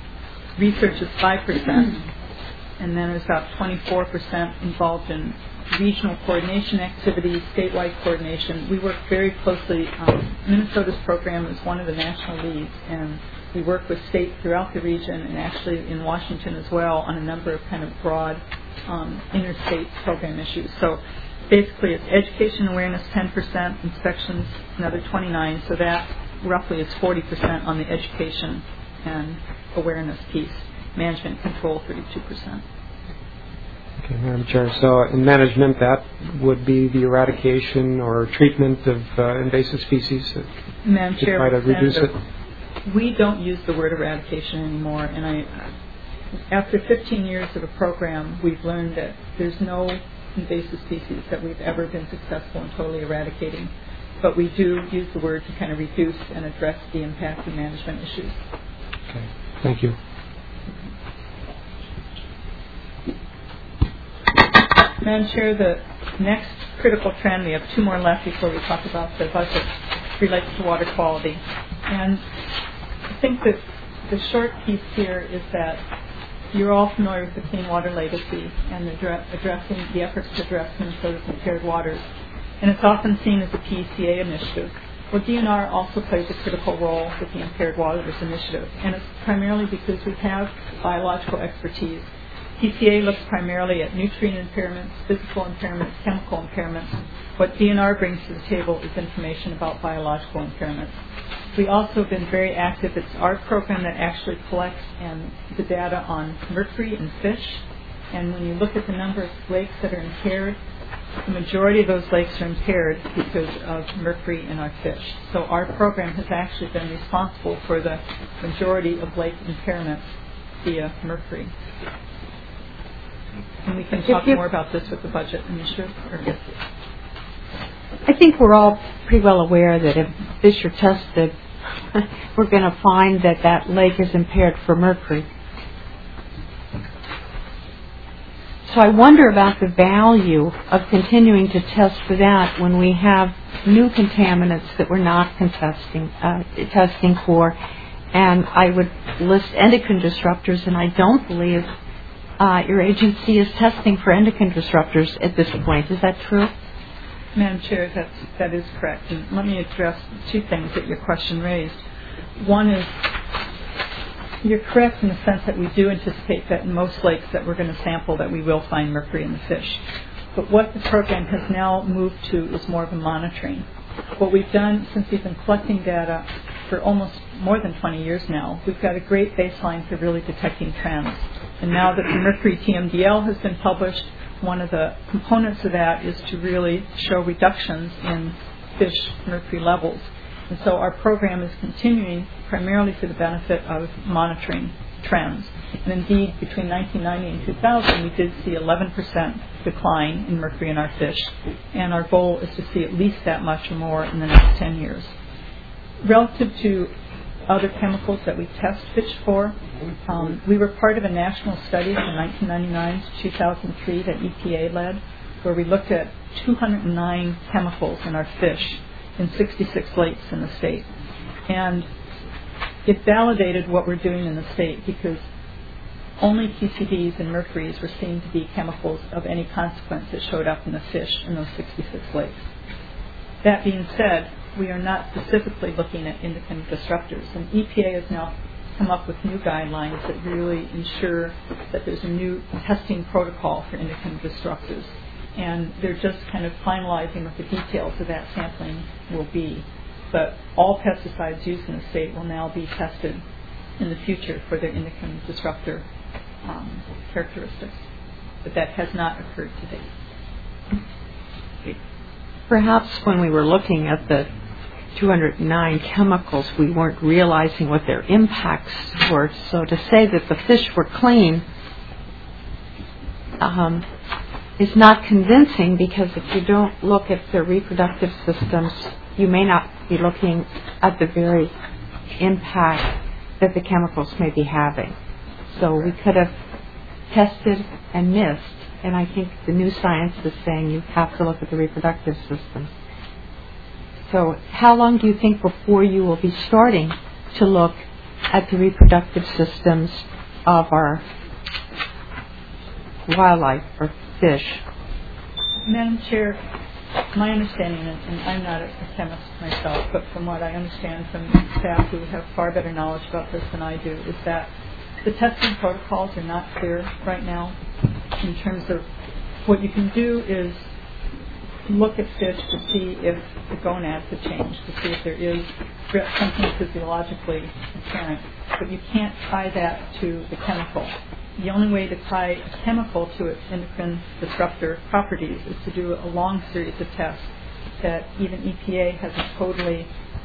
Research is 5%. And then there's about 24% involved in regional coordination activities, statewide coordination. We work very closely. Minnesota's program is one of the national leads, and we work with states throughout the region and actually in Washington as well on a number of kind of broad interstate program issues. So basically it's education awareness 10%, inspections another 29%, so that roughly is 40% on the education and awareness piece. Management control 32%. Okay, Madam Chair. So in management, that would be the eradication or treatment of invasive species Madam to Chair, try to reduce it. We don't use the word eradication anymore, and after 15 years of a program, we've learned that there's no invasive species that we've ever been successful in totally eradicating. But we do use the word to kind of reduce and address the impact of management issues. Okay, thank you. Madam Chair, the next critical trend, we have two more left before we talk about the budget, relates to water quality. And I think that the short piece here is that you're all familiar with the Clean Water Legacy and addressing the efforts to address Minnesota's impaired waters. And it's often seen as a PCA initiative. Well, DNR also plays a critical role with the Impaired Waters Initiative, and it's primarily because we have biological expertise. PCA looks primarily at nutrient impairments, physical impairments, chemical impairments. What DNR brings to the table is information about biological impairments. We also have been very active. It's our program that actually collects the data on mercury in fish. And when you look at the number of lakes that are impaired, the majority of those lakes are impaired because of mercury in our fish. So our program has actually been responsible for the majority of lake impairments via mercury. And we can talk more about this with the budget initiative. I think we're all pretty well aware that if fish are tested, we're going to find that that lake is impaired for mercury. So I wonder about the value of continuing to test for that when we have new contaminants that we're not testing for. And I would list endocrine disruptors, and I don't believe your agency is testing for endocrine disruptors at this point. Is that true? Madam Chair, that is correct. And let me address two things that your question raised. One is, you're correct in the sense that we do anticipate that in most lakes that we're going to sample that we will find mercury in the fish. But what the program has now moved to is more of a monitoring. What we've done since we've been collecting data for almost more than 20 years now, we've got a great baseline for really detecting trends. And now that the mercury TMDL has been published, one of the components of that is to really show reductions in fish mercury levels. And so our program is continuing primarily for the benefit of monitoring trends. And indeed, between 1990 and 2000, we did see 11% decline in mercury in our fish. And our goal is to see at least that much or more in the next 10 years. Relative to other chemicals that we test fish for, we were part of a national study from 1999 to 2003 that EPA led, where we looked at 209 chemicals in our fish in 66 lakes in the state. And it validated what we're doing in the state because only PCBs and mercuries were seen to be chemicals of any consequence that showed up in the fish in those 66 lakes. That being said, we are not specifically looking at endocrine disruptors, and EPA has now come up with new guidelines that really ensure that there's a new testing protocol for endocrine disruptors. And they're just kind of finalizing what the details of that sampling will be. But all pesticides used in the state will now be tested in the future for their endocrine disruptor characteristics. But that has not occurred to date. Perhaps when we were looking at the 209 chemicals, we weren't realizing what their impacts were. So to say that the fish were clean is not convincing, because if you don't look at their reproductive systems, you may not be looking at the very impact that the chemicals may be having. So we could have tested and missed, and I think the new science is saying you have to look at the reproductive systems. So how long do you think before you will be starting to look at the reproductive systems of our wildlife or fish? Madam Chair, my understanding, and I'm not a chemist myself, but from what I understand from staff who have far better knowledge about this than I do, is that the testing protocols are not clear right now in terms of what you can do is look at fish to see if the gonads have changed, to see if there is something physiologically apparent, but you can't tie that to the chemical. The only way to tie a chemical to its endocrine disruptor properties is to do a long series of tests that even EPA hasn't totally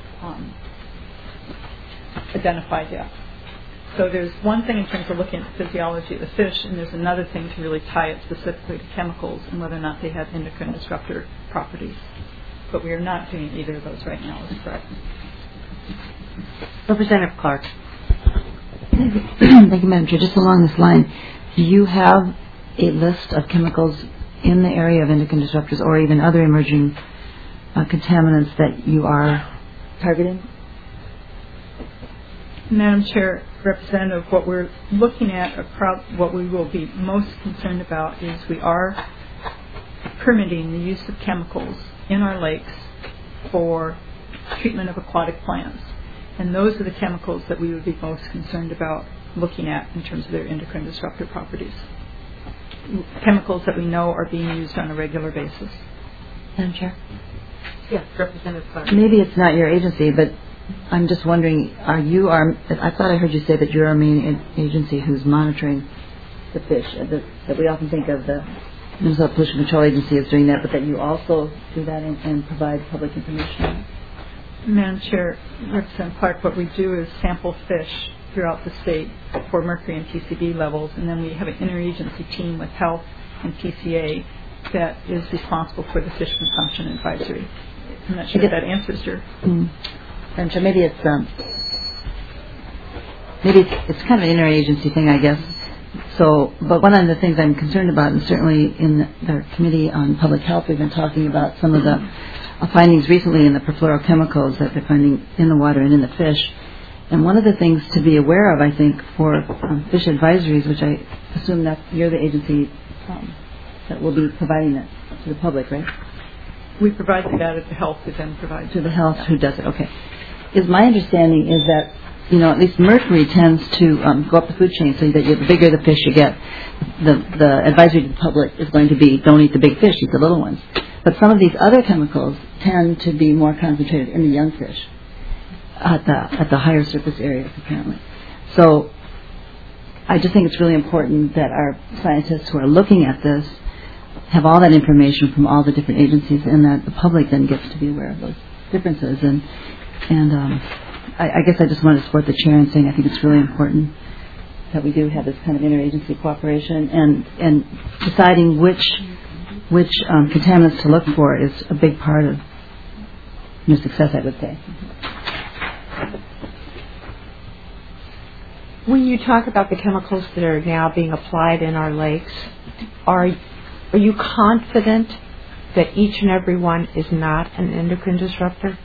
identified yet. So there's one thing in terms of looking at the physiology of the fish, and there's another thing to really tie it specifically to chemicals and whether or not they have endocrine disruptor properties. But we are not doing either of those right now, is correct. Representative Clark. Thank you, Madam Chair. Just along this line, do you have a list of chemicals in the area of endocrine disruptors or even other emerging contaminants that you are targeting? Madam Chair, Representative, what we're looking at, what we will be most concerned about is we are permitting the use of chemicals in our lakes for treatment of aquatic plants. And those are the chemicals that we would be most concerned about looking at in terms of their endocrine disruptor properties. Chemicals that we know are being used on a regular basis. Madam Chair? Yes, Representative Clark. Maybe it's not your agency, but I'm just wondering, I thought I heard you say that you're our main agency who's monitoring the fish, that we often think of the Minnesota Pollution Control Agency as doing that, but that you also do that and provide public information. Madam Chair, Representative Clark, what we do is sample fish throughout the state for mercury and PCB levels, and then we have an interagency team with Health and PCA that is responsible for the fish consumption advisory. I'm not sure if that answers your... Madam Chair, maybe it's kind of an interagency thing, I guess. So, but one of the things I'm concerned about, and certainly in the Committee on Public Health, we've been talking about some of the findings recently in the perfluorochemicals that they're finding in the water and in the fish. And one of the things to be aware of, I think, for fish advisories, which I assume that you're the agency that will be providing that to the public, right? We provide the data to Health, who then provides to the Health, who does it. Okay. My understanding is that, at least mercury tends to go up the food chain, so that the bigger the fish you get, the advisory to the public is going to be, don't eat the big fish, eat the little ones. But some of these other chemicals tend to be more concentrated in the young fish at the higher surface areas, apparently. So I just think it's really important that our scientists who are looking at this have all that information from all the different agencies, and that the public then gets to be aware of those differences. And I guess I just want to support the chair in saying I think it's really important that we do have this kind of interagency cooperation, and deciding which contaminants to look for is a big part of success, I would say. When you talk about the chemicals that are now being applied in our lakes, are you confident that each and every one is not an endocrine disruptor?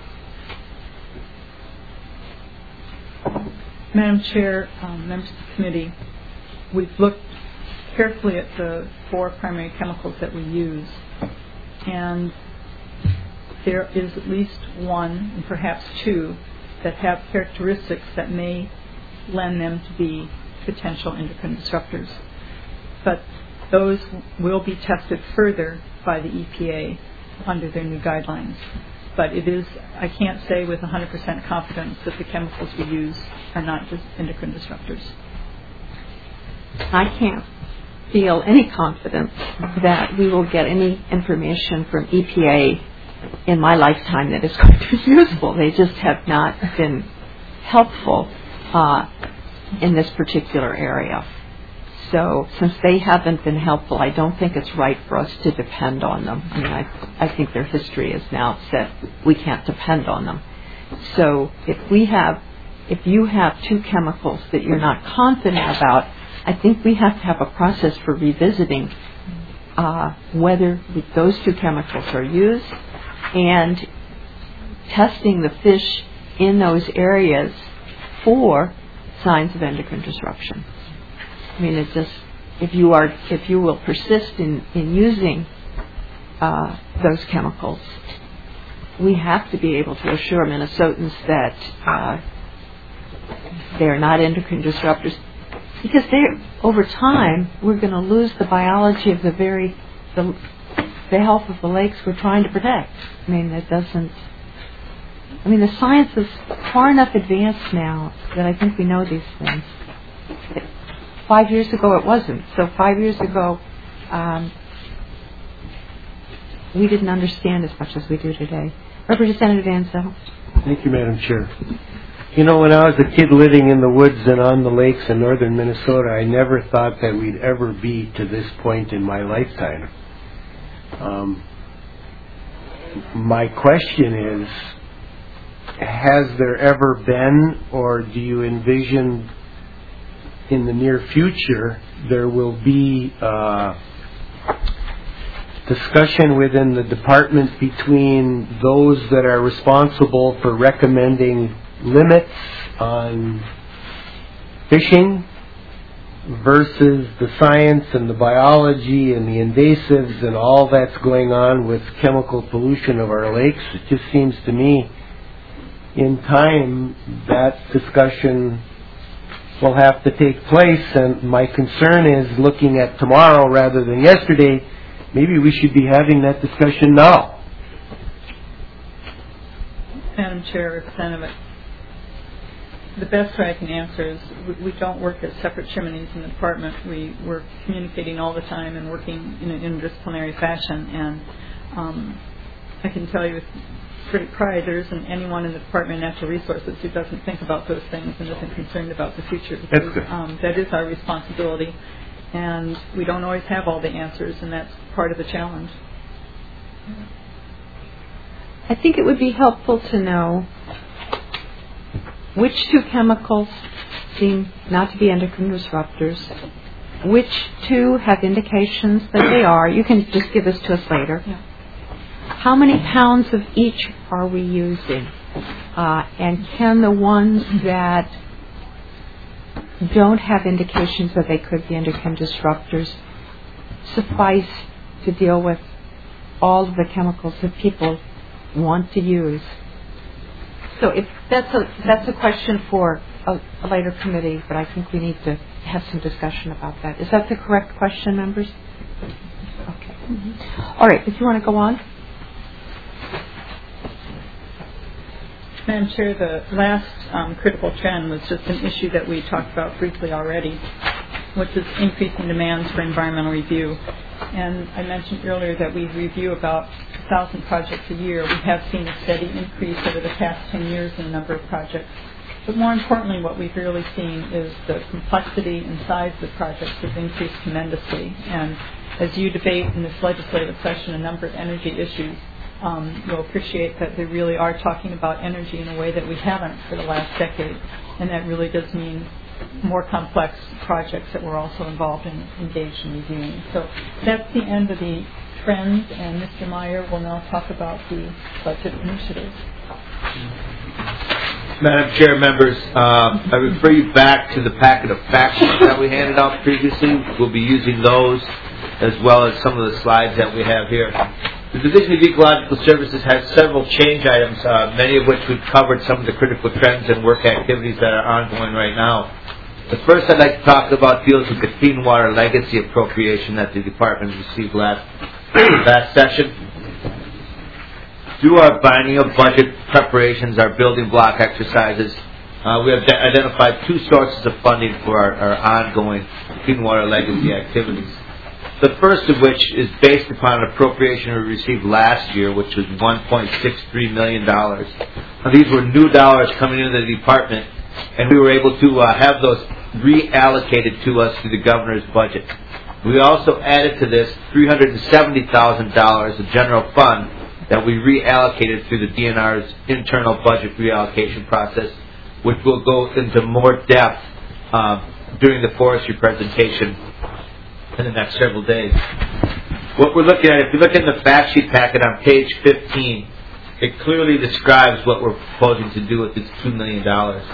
Madam Chair, members of the committee, we've looked carefully at the 4 primary chemicals that we use, and there is at least 1 and perhaps 2 that have characteristics that may lend them to be potential endocrine disruptors. But those will be tested further by the EPA under their new guidelines. But I can't say with 100% confidence that the chemicals we use are not just endocrine disruptors. I can't feel any confidence that we will get any information from EPA in my lifetime that is going to be useful. They just have not been helpful in this particular area. So since they haven't been helpful, I don't think it's right for us to depend on them. I mean, I think their history is now set. We can't depend on them. So if you have 2 chemicals that you're not confident about, I think we have to have a process for revisiting whether those 2 chemicals are used and testing the fish in those areas for signs of endocrine disruption. I mean, it's just if you will persist in using those chemicals. We have to be able to assure Minnesotans that they're not endocrine disruptors, because over time we're going to lose the biology of the health of the lakes we're trying to protect. I mean, the science is far enough advanced now that I think we know these things. 5 years ago it wasn't. So 5 years ago we didn't understand as much as we do today. Representative Ansel. Thank you, Madam Chair. You know, when I was a kid living in the woods and on the lakes in northern Minnesota, I never thought that we'd ever be to this point in my lifetime. My question is, has there ever been, or do you envision in the near future there will be discussion within the department between those that are responsible for recommending limits on fishing versus the science and the biology and the invasives and all that's going on with chemical pollution of our lakes? It just seems to me in time that discussion will have to take place, and my concern is, looking at tomorrow rather than yesterday, maybe we should be having that discussion now. Madam Chair, Representative, the best way I can answer is we don't work as separate chimneys in the department. We're communicating all the time and working in an interdisciplinary fashion, and I can tell you with great pride there isn't anyone in the Department of Natural Resources who doesn't think about those things and isn't concerned about the future. Because, that is our responsibility, and we don't always have all the answers, and that's part of the challenge. I think it would be helpful to know which two chemicals seem not to be endocrine disruptors, which two have indications that they are. You can just give this to us later. Yeah. How many pounds of each are we using? And can the ones that don't have indications that they could be endocrine disruptors suffice to deal with all of the chemicals that people want to use? So if that's a question for a later committee, but I think we need to have some discussion about that. Is that the correct question, members? Okay. Mm-hmm. All right, if you want to go on. Madam Chair, the last critical trend was just an issue that we talked about briefly already, which is increasing demands for environmental review. And I mentioned earlier that we review about 1,000 projects a year. We have seen a steady increase over the past 10 years in the number of projects. But more importantly, what we've really seen is the complexity and size of the projects has increased tremendously. And as you debate in this legislative session a number of energy issues, you'll appreciate that they really are talking about energy in a way that we haven't for the last decade. And that really does mean more complex projects that we're also engaged in reviewing. So that's the end of the trends, and Mr. Meyer will now talk about the budget initiatives. Madam Chair, members, I refer you back to the packet of fact sheets that we handed out previously. We'll be using those as well as some of the slides that we have here. The Division of Ecological Services has several change items, many of which we've covered some of the critical trends and work activities that are ongoing right now. The first I'd like to talk about deals with the Clean Water Legacy appropriation that the department received last session. Through our biennial budget preparations, our building block exercises, we have identified two sources of funding for our ongoing Clean Water Legacy activities. The first of which is based upon an appropriation we received last year, which was $1.63 million. Now, these were new dollars coming into the department, and we were able to have those reallocated to us through the governor's budget. We also added to this $370,000 of general fund that we reallocated through the DNR's internal budget reallocation process, which will go into more depth during the forestry presentation in the next several days. What we're looking at, if you look in the fact sheet packet on page 15, it clearly describes what we're proposing to do with this $2 million.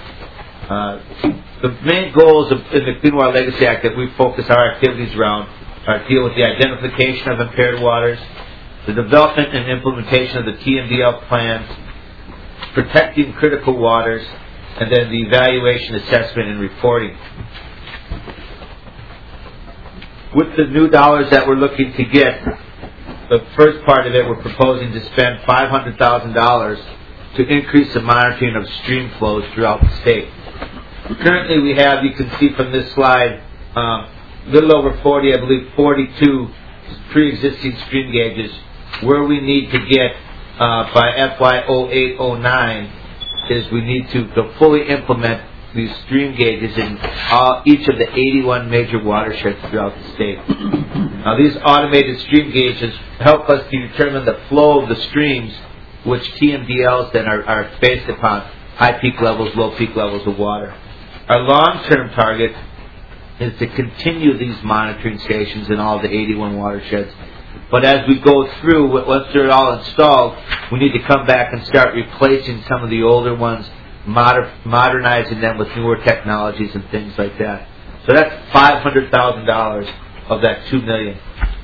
The main goals in the Clean Water Legacy Act that we focus our activities around are deal with the identification of impaired waters, the development and implementation of the TMDL plans, protecting critical waters, and then the evaluation, assessment, and reporting. With the new dollars that we're looking to get, the first part of it, we're proposing to spend $500,000 to increase the monitoring of stream flows throughout the state. Currently we have, you can see from this slide, a little over 40, I believe 42 pre-existing stream gauges. Where we need to get by FY 08-09 is we need to fully implement these stream gauges in each of the 81 major watersheds throughout the state. Now these automated stream gauges help us to determine the flow of the streams, which TMDLs then are based upon high peak levels, low peak levels of water. Our long-term target is to continue these monitoring stations in all the 81 watersheds. But as we go through, once they're all installed, we need to come back and start replacing some of the older ones, modernizing them with newer technologies and things like that. So that's $500,000 of that $2 million.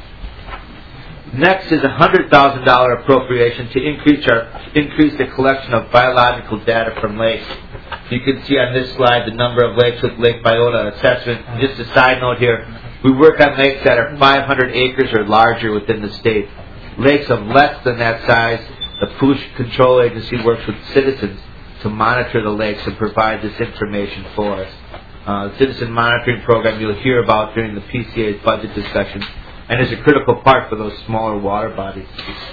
Next is a $100,000 appropriation to increase the collection of biological data from lakes. You can see on this slide the number of lakes with Lake Biota assessment. And just a side note here, we work on lakes that are 500 acres or larger within the state. Lakes of less than that size, the Pollution Control Agency works with citizens to monitor the lakes and provide this information for us. The Citizen Monitoring Program you'll hear about during the PCA's budget discussion, and is a critical part for those smaller water bodies.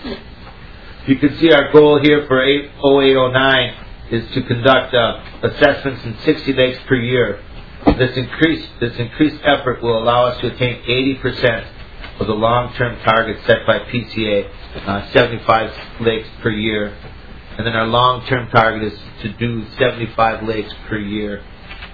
You can see our goal here for 08-09 is to conduct assessments in 60 lakes per year. This increased effort will allow us to attain 80% of the long-term target set by PCA, 75 lakes per year. And then our long-term target is to do 75 lakes per year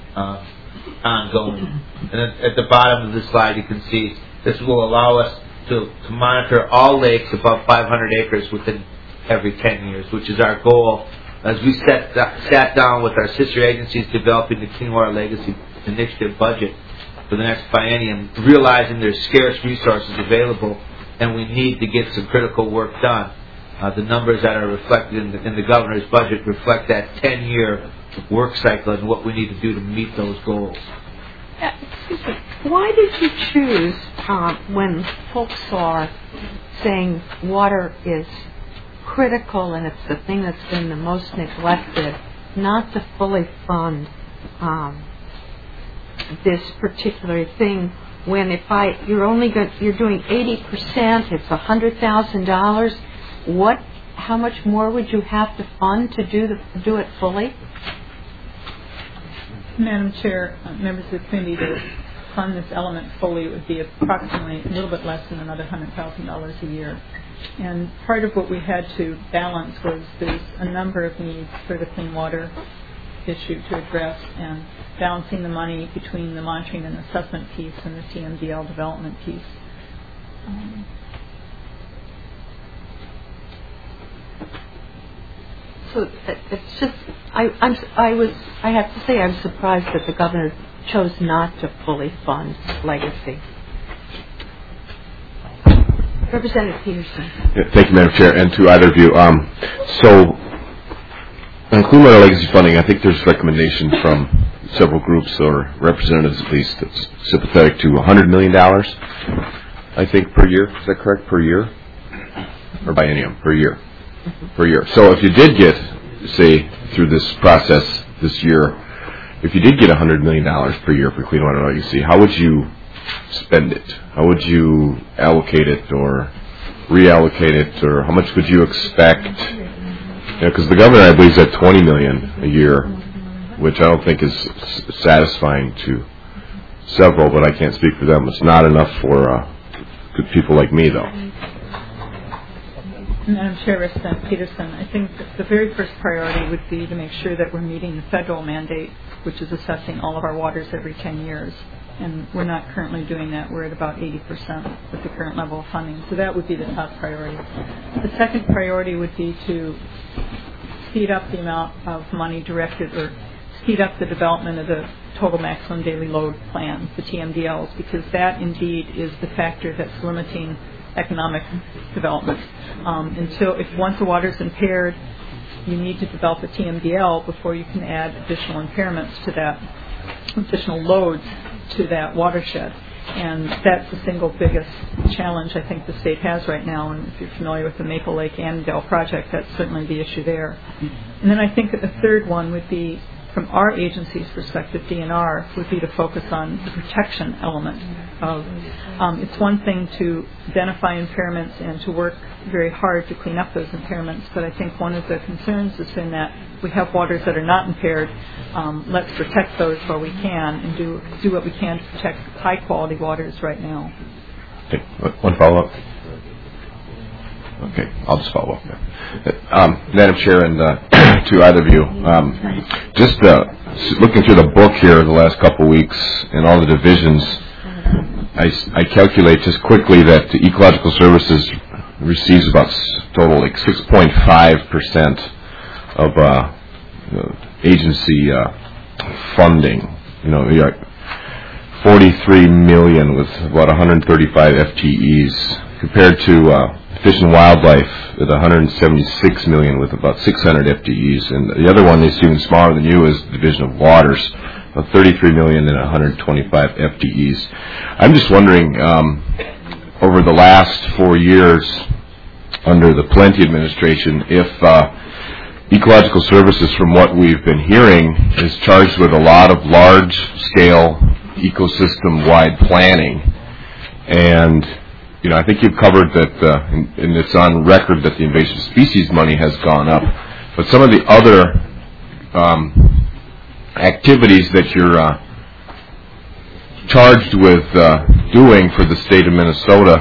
ongoing. And then at the bottom of the slide you can see this will allow us to monitor all lakes above 500 acres within every 10 years, which is our goal as we sat down with our sister agencies developing the Clean Water Legacy Initiative budget for the next biennium, realizing there's scarce resources available and we need to get some critical work done. The numbers that are reflected in the governor's budget reflect that 10-year work cycle and what we need to do to meet those goals. Excuse me. Why did you choose, when folks are saying water is critical and it's the thing that's been the most neglected, not to fully fund this particular thing? When you're doing 80%, it's $100,000. How much more would you have to fund to do it fully? Madam Chair, members of the committee, to fund this element fully would be approximately a little bit less than another $100,000 a year. And part of what we had to balance was there's a number of needs for the clean water issue to address, and balancing the money between the monitoring and assessment piece and the TMDL development piece. So it's just, I have to say I'm surprised that the governor chose not to fully fund Legacy. Representative Peterson. Yeah, thank you, Madam Chair, and to either of you. So, on Clean Water Legacy funding, I think there's recommendation from several groups or representatives at least that's sympathetic to $100 million, I think, per year. Is that correct? Per year? Or biennium? Per year. Per year. So if you did get, say, through this process this year, if you did get $100 million per year for Clean Water Legacy, how would you spend it? How would you allocate it or reallocate it, or how much would you expect? Because the governor, I believe, is at $20 million a year, which I don't think is satisfying to several, but I can't speak for them. It's not enough for good people like me, though. Madam Chair, Representative Peterson, I think that the very first priority would be to make sure that we're meeting the federal mandate, which is assessing all of our waters every 10 years. And we're not currently doing that. We're at about 80% with the current level of funding. So that would be the top priority. The second priority would be to speed up the amount of money directed, or speed up the development of the total maximum daily load plan, the TMDLs, because that indeed is the factor that's limiting economic development. Once the water's impaired, you need to develop a TMDL before you can add additional impairments to that, additional loads to that watershed. And that's the single biggest challenge I think the state has right now. And if you're familiar with the Maple Lake Annandale project, that's certainly the issue there. And then I think that the third one would be, from our agency's perspective, DNR, would be to focus on the protection element of. It's one thing to identify impairments and to work very hard to clean up those impairments, but I think one of the concerns has been that we have waters that are not impaired. Let's protect those while we can and do what we can to protect high-quality waters right now. Okay, one follow-up. Okay, I'll just follow up. Madam Chair, and to either of you, just looking through the book here the last couple of weeks and all the divisions, I calculate just quickly that the Ecological Services receives about total like 6.5% of agency funding. You know, you got 43 million with about 135 FTEs compared to Fish and Wildlife at 176 million with about 600 FTEs, and the other one that's even smaller than you is the Division of Waters, about 33 million and 125 FTEs. I'm just wondering, over the last 4 years under the Plenty administration, if Ecological Services, from what we've been hearing, is charged with a lot of large-scale ecosystem-wide planning, and you know, I think you've covered that, and it's on record that the invasive species money has gone up. But some of the other activities that you're charged with doing for the state of Minnesota,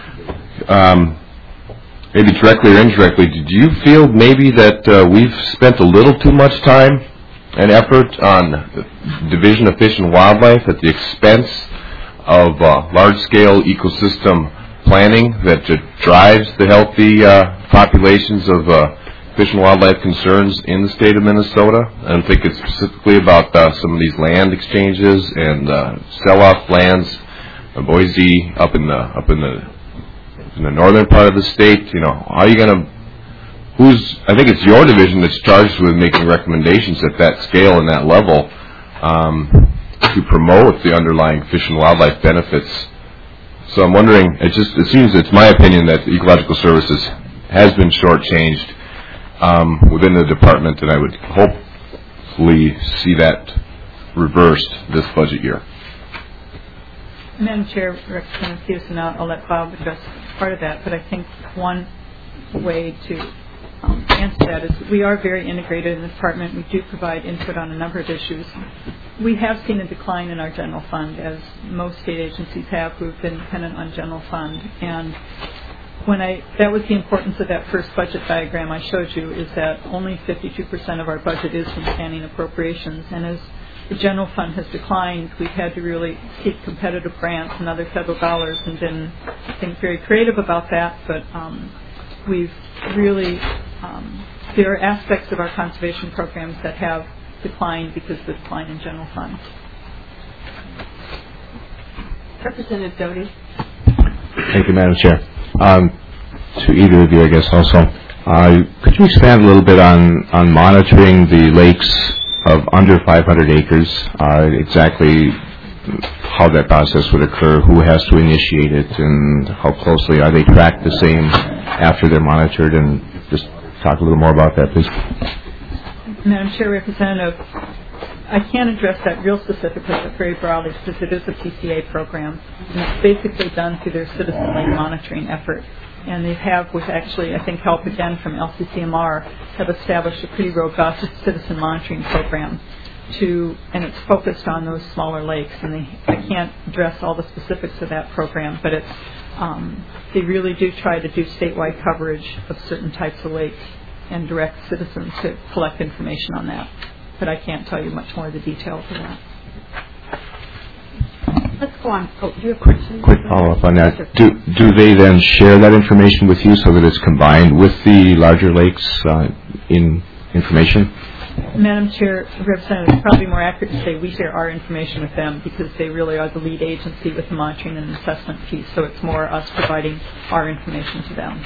maybe directly or indirectly, did you feel maybe that we've spent a little too much time and effort on the Division of Fish and Wildlife at the expense of large-scale ecosystem planning that drives the healthy populations of fish and wildlife concerns in the state of Minnesota? I don't think it's specifically about some of these land exchanges and sell-off lands. Boise, up in the northern part of the state. You know, how are you going to? I think it's your division that's charged with making recommendations at that scale and that level to promote the underlying fish and wildlife benefits. So I'm wondering, it's my opinion that the Ecological Services has been shortchanged within the department, and I would hopefully see that reversed this budget year. Madam Chair, Representative Peterson, I'll let Bob address part of that, but I think one way to answer that is we are very integrated in the department. We do provide input on a number of issues. We have seen a decline in our general fund, as most state agencies have who've been dependent on general fund. And that was the importance of that first budget diagram I showed you, is that only 52% of our budget is from standing appropriations. And as the general fund has declined, we've had to really seek competitive grants and other federal dollars and been, I think, very creative about that. But we've really, there are aspects of our conservation programs that have declined because of the decline in general fund. Representative Doty. Thank you, Madam Chair. To either of you, I guess, also. Could you expand a little bit on monitoring the lakes of under 500 acres, exactly how that process would occur, who has to initiate it, and how closely are they tracked the same after they're monitored, and just talk a little more about that, please. Madam Chair, Representative, I can't address that real specifically, but very broadly, because it is a PCA program, and it's basically done through their citizen lake monitoring effort. And they have, with actually, I think, help again from LCCMR, have established a pretty robust citizen monitoring program and it's focused on those smaller lakes. And I can't address all the specifics of that program, but it's they really do try to do statewide coverage of certain types of lakes and direct citizens to collect information on that. But I can't tell you much more of the details of that. Let's go on. Oh, do you have a question? Quick follow-up on that. Do they then share that information with you so that it's combined with the larger lakes in information? Madam Chair, Representative, it's probably more accurate to say we share our information with them because they really are the lead agency with the monitoring and assessment piece, so it's more us providing our information to them.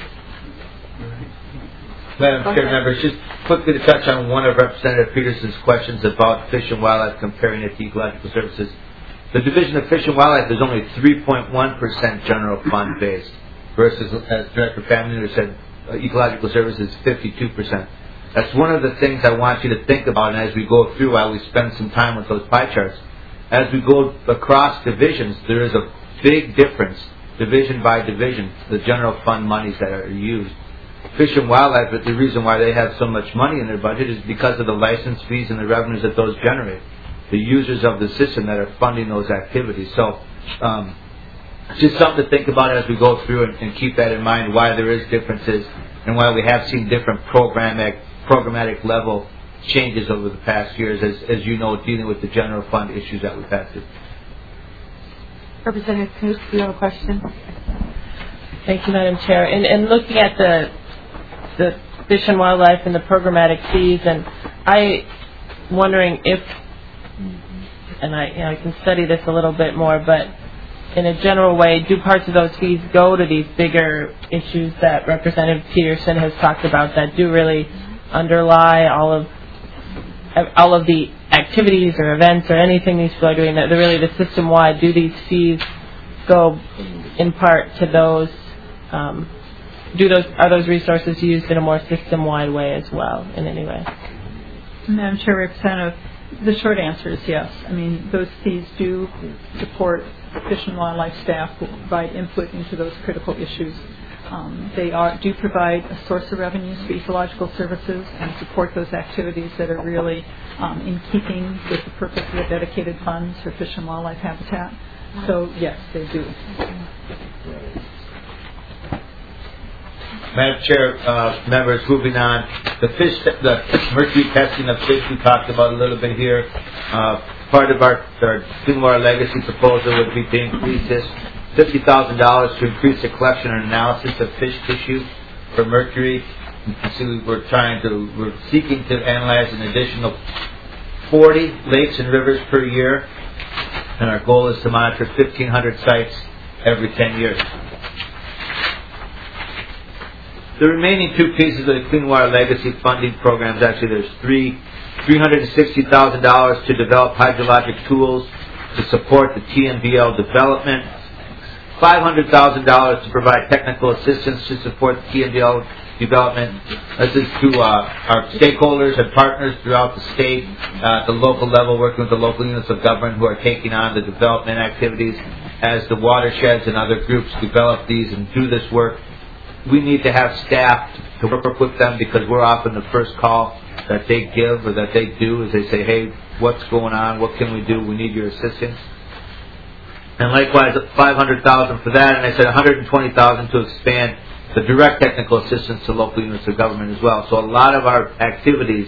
Madam Chair, members, just quickly to touch on one of Representative Peterson's questions about Fish and Wildlife, comparing it to Ecological Services. The Division of Fish and Wildlife is only 3.1% general fund based, versus, as Director Family said, Ecological Services is 52%. That's one of the things I want you to think about, and as we go through, while we spend some time with those pie charts, as we go across divisions, there is a big difference, division by division, the general fund monies that are used. Fish and Wildlife, but the reason why they have so much money in their budget is because of the license fees and the revenues that those generate, the users of the system that are funding those activities. So just something to think about as we go through and keep that in mind, why there is differences and why we have seen different programmatic level changes over the past years, as you know, dealing with the general fund issues that we've had to. Representative Knut, do you have a question? Thank you, Madam Chair. And looking at the Fish and Wildlife and the programmatic fees, and I wondering if, and I can study this a little bit more, but in a general way, do parts of those fees go to these bigger issues that Representative Peterson has talked about that do really underlie all of the activities or events or anything these people are doing, that they're really the system-wide? Do these fees go in part to those? Are those resources used in a more system-wide way as well, in any way? Madam Chair, Representative, the short answer is yes. I mean, those fees do support Fish and Wildlife staff who provide input into those critical issues. They do provide a source of revenues for ecological services and support those activities that are really in keeping with the purpose of the dedicated funds for fish and wildlife habitat. So, yes, they do. Madam Chair, members, moving on, the mercury testing of fish we talked about a little bit here. Part of our Clean Water Legacy proposal would be to increase this $50,000 to increase the collection and analysis of fish tissue for mercury. You can see we're seeking to analyze an additional 40 lakes and rivers per year, and our goal is to monitor 1,500 sites every 10 years. The remaining two pieces of the Clean Water Legacy funding programs, actually there's $360,000 to develop hydrologic tools to support the TMDL development, $500,000 to provide technical assistance to support the TMDL development. This is to our stakeholders and partners throughout the state, at the local level, working with the local units of government who are taking on the development activities. As the watersheds and other groups develop these and do this work, we need to have staff to work with them, because we're often the first call that they give or that they do is they say, hey, what's going on? What can we do? We need your assistance. And likewise, $500,000 for that, and I said $120,000 to expand the direct technical assistance to local units of government as well. So a lot of our activities,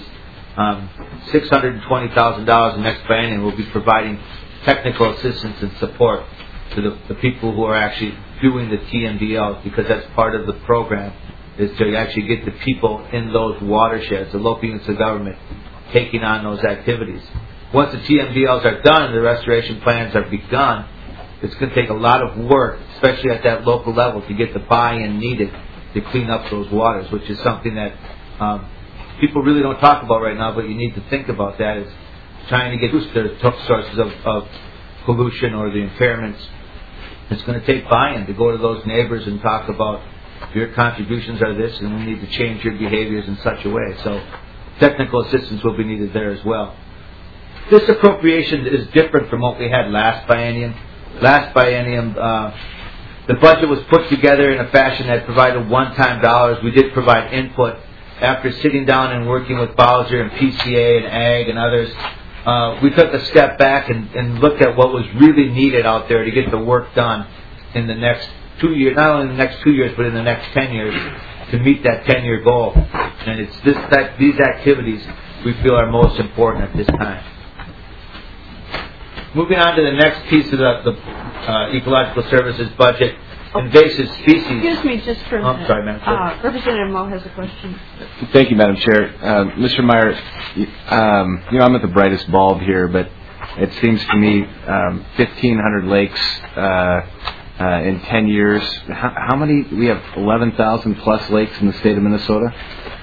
$620,000 in next biennium, will be providing technical assistance and support to the people who are actually doing the TMDLs, because that's part of the program, is to actually get the people in those watersheds, the local units of government, taking on those activities. Once the TMDLs are done and the restoration plans are begun, it's going to take a lot of work, especially at that local level, to get the buy-in needed to clean up those waters, which is something that people really don't talk about right now, but you need to think about that, is trying to get the sources of pollution or the impairments. It's going to take buy-in to go to those neighbors and talk about your contributions are this and we need to change your behaviors in such a way. So technical assistance will be needed there as well. This appropriation is different from what we had last biennium. Last biennium, the budget was put together in a fashion that provided one-time dollars. We did provide input after sitting down and working with Bowser and PCA and AG and others. We took a step back and looked at what was really needed out there to get the work done in the next 2 years, not only in the next 2 years, but in the next 10 years to meet that 10-year goal. And it's these activities we feel are most important at this time. Moving on to the next piece of the Ecological Services budget, invasive species. Excuse me just for a minute. I'm sorry, Madam Chair. Representative Moe has a question. Thank you, Madam Chair. Mr. Meyer, I'm at the brightest bulb here, but it seems to me 1,500 lakes in 10 years. How many? We have 11,000 plus lakes in the state of Minnesota.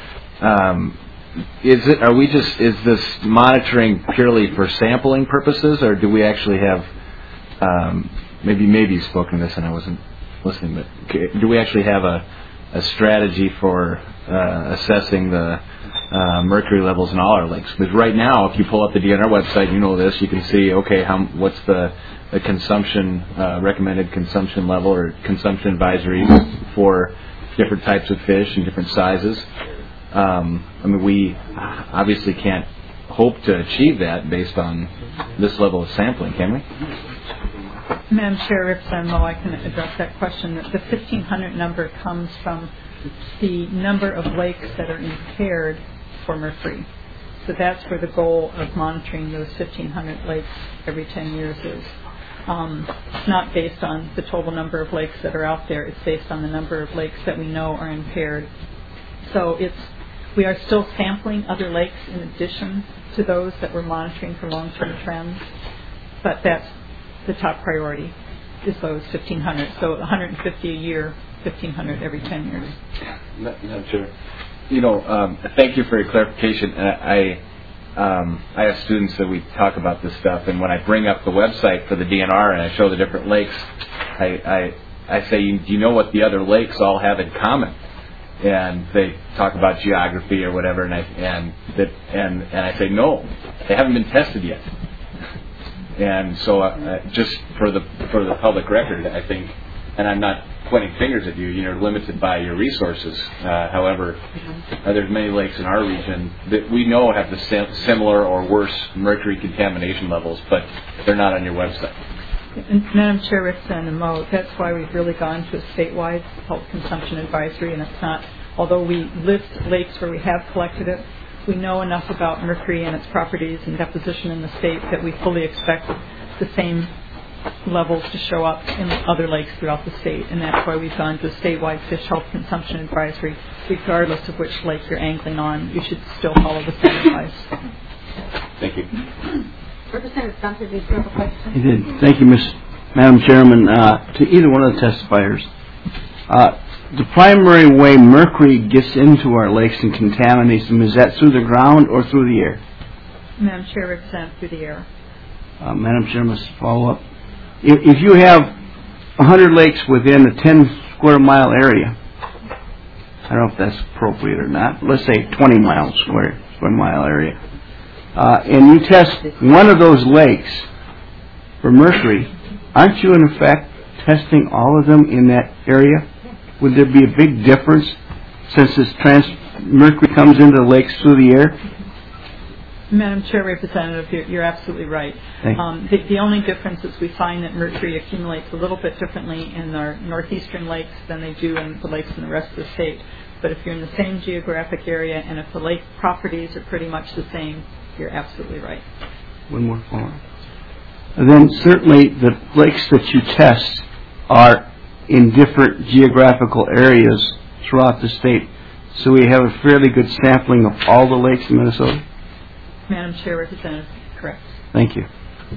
Is this monitoring purely for sampling purposes, or do we actually have? Maybe you've spoken to this and I wasn't listening, but do we actually have a strategy for assessing the mercury levels in all our lakes? Because right now, if you pull up the DNR website, you know this, you can see, okay, what's the consumption, recommended consumption level or consumption advisories for different types of fish and different sizes. We obviously can't hope to achieve that based on this level of sampling, can we? Madam Chair, Representative Moe, I can address that question. The 1,500 number comes from the number of lakes that are impaired for mercury. So that's where the goal of monitoring those 1,500 lakes every 10 years is. It's not based on the total number of lakes that are out there. It's based on the number of lakes that we know are impaired. So we are still sampling other lakes in addition to those that we're monitoring for long-term trends, but that's the top priority is those 1,500. So 150 a year, 1,500 every 10 years. Madam Chair, thank you for your clarification. I have students that we talk about this stuff, and when I bring up the website for the DNR and I show the different lakes, I say, do you know what the other lakes all have in common? And they talk about geography or whatever, and I say, no, they haven't been tested yet. And so, just for the public record, I think, and I'm not pointing fingers at you, you're limited by your resources. However, there's many lakes in our region that we know have the similar or worse mercury contamination levels, but they're not on your website. And Madam Chair, Representative Moe, that's why we've really gone to a statewide health consumption advisory, and it's not, although we list lakes where we have collected it, we know enough about mercury and its properties and deposition in the state that we fully expect the same levels to show up in other lakes throughout the state, and that's why we've gone to a statewide fish health consumption advisory. Regardless of which lake you're angling on, you should still follow the same advice. Thank you. Representative Spencer, did you have a question? He did. Thank you, Madam Chairman. To either one of the testifiers, the primary way mercury gets into our lakes and contaminates them, is that through the ground or through the air? Madam Chair, Representative, through the air. Madam Chair, must follow up. If you have 100 lakes within a 10 square mile area, I don't know if that's appropriate or not, but let's say 20 square mile area, and you test one of those lakes for mercury, aren't you in effect testing all of them in that area? Would there be a big difference since this mercury comes into the lakes through the air? Madam Chair, Representative, you're absolutely right. The only difference is we find that mercury accumulates a little bit differently in our northeastern lakes than they do in the lakes in the rest of the state. But if you're in the same geographic area and if the lake properties are pretty much the same, you're absolutely right. One more follow-up. And then certainly the lakes that you test are in different geographical areas throughout the state. So we have a fairly good sampling of all the lakes in Minnesota? Madam Chair, Representative, correct. Thank you. Do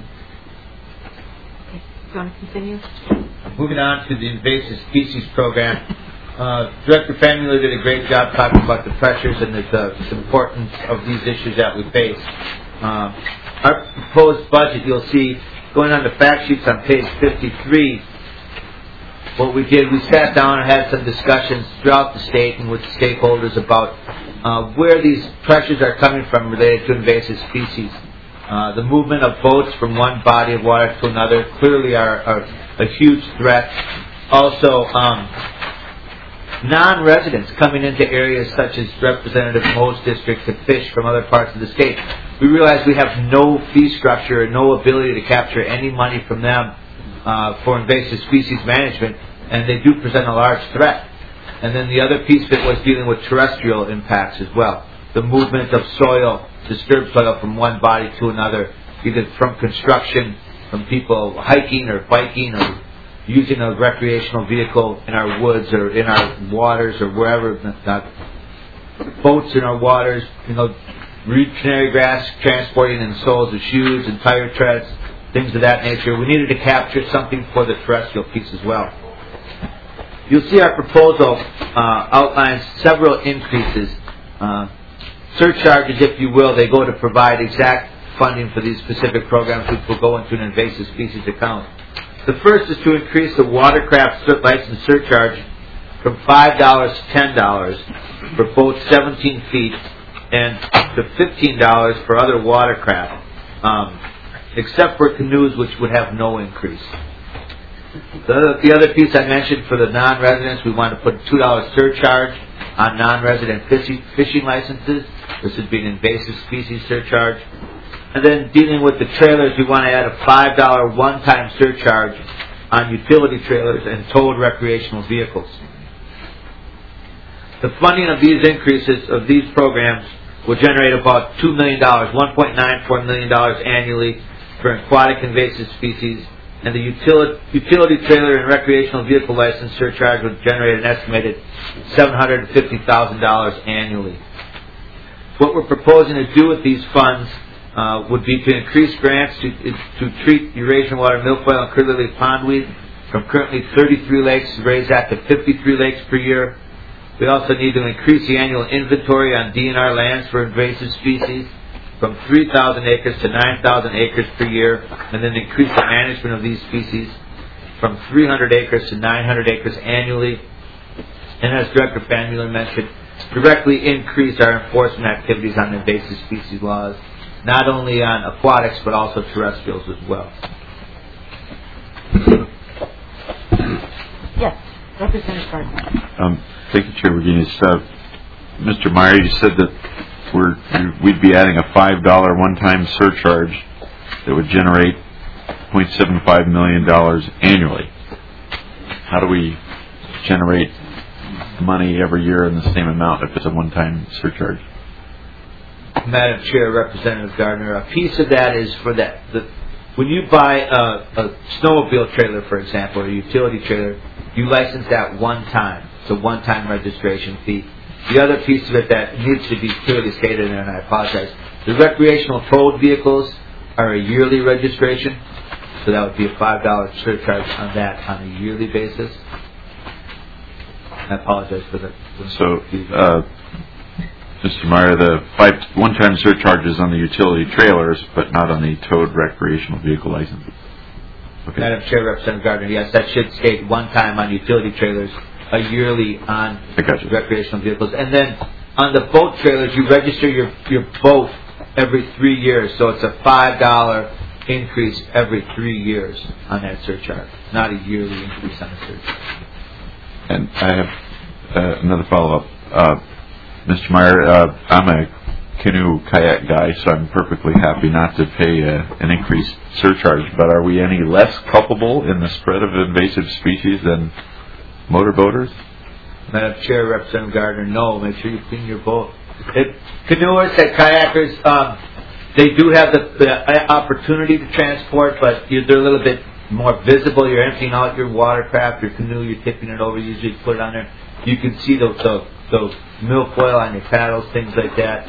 you want to continue? Moving on to the invasive species program. Director Fanmuller did a great job talking about the pressures and the importance of these issues that we face. Our proposed budget, you'll see, going on the fact sheets on page 53, what we did, we sat down and had some discussions throughout the state and with stakeholders about where these pressures are coming from related to invasive species. The movement of boats from one body of water to another clearly are a huge threat. Also, non-residents coming into areas such as Representative Moe's district to fish from other parts of the state. We realize we have no fee structure and no ability to capture any money from them for invasive species management, and they do present a large threat. And then the other piece of it was dealing with terrestrial impacts as well. The movement of soil, disturbed soil from one body to another, either from construction, from people hiking or biking or using a recreational vehicle in our woods or in our waters or wherever, boats in our waters, canary grass transporting in soles of shoes and tire treads, things of that nature. We needed to capture something for the terrestrial piece as well. You'll see our proposal outlines several increases. Surcharges, if you will, they go to provide exact funding for these specific programs, which will go into an invasive species account. The first is to increase the watercraft license surcharge from $5 to $10 for boats 17 feet and to $15 for other watercraft, except for canoes, which would have no increase. The other piece I mentioned for the non-residents, we want to put a $2 surcharge on non-resident fishing licenses. This would be an invasive species surcharge. And then dealing with the trailers, we want to add a $5 one-time surcharge on utility trailers and towed recreational vehicles. The funding of these increases of these programs will generate about $2 million, $1.94 million annually for aquatic invasive species, and the utility trailer and recreational vehicle license surcharge would generate an estimated $750,000 annually. What we're proposing to do with these funds would be to increase grants to treat Eurasian water milfoil and curly-leaf pondweed from currently 33 lakes, raise that to 53 lakes per year. We also need to increase the annual inventory on DNR lands for invasive species from 3,000 acres to 9,000 acres per year, and then increase the management of these species from 300 acres to 900 acres annually. And as Director Fanmuller mentioned, directly increase our enforcement activities on invasive species laws, not only on aquatics but also terrestrials as well. Yes, Representative Gardner. Thank you, Chair Virginis. Mr. Meyer, you said that we'd be adding a $5 one-time surcharge that would generate $0.75 million annually. How do we generate money every year in the same amount if it's a one-time surcharge? Madam Chair, Representative Gardner, a piece of that is for that. When you buy a snowmobile trailer, for example, or a utility trailer, you license that one time. It's a one-time registration fee. The other piece of it that needs to be clearly stated, and I apologize, the recreational towed vehicles are a yearly registration, so that would be a $5 surcharge on that on a yearly basis. I apologize for that. So, Mr. Meyer, the one-time surcharges on the utility trailers, but not on the towed recreational vehicle license. Okay. Madam Chair, Representative Gardner, yes, that should state one time on utility trailers, a yearly on recreational vehicles. And then on the boat trailers, you register your boat every 3 years, so it's a $5 increase every 3 years on that surcharge, not a yearly increase on the surcharge. And I have another follow-up. Mr. Meyer, I'm a canoe kayak guy, so I'm perfectly happy not to pay an increased surcharge, but are we any less culpable in the spread of invasive species than motorboaters? Madam Chair, Representative Gardner, no. Make sure you clean your boat. Canoers and kayakers, they do have the opportunity to transport, but they're a little bit more visible. You're emptying out your watercraft, your canoe, you're tipping it over, usually put it on there. You can see the milfoil on your paddles, things like that.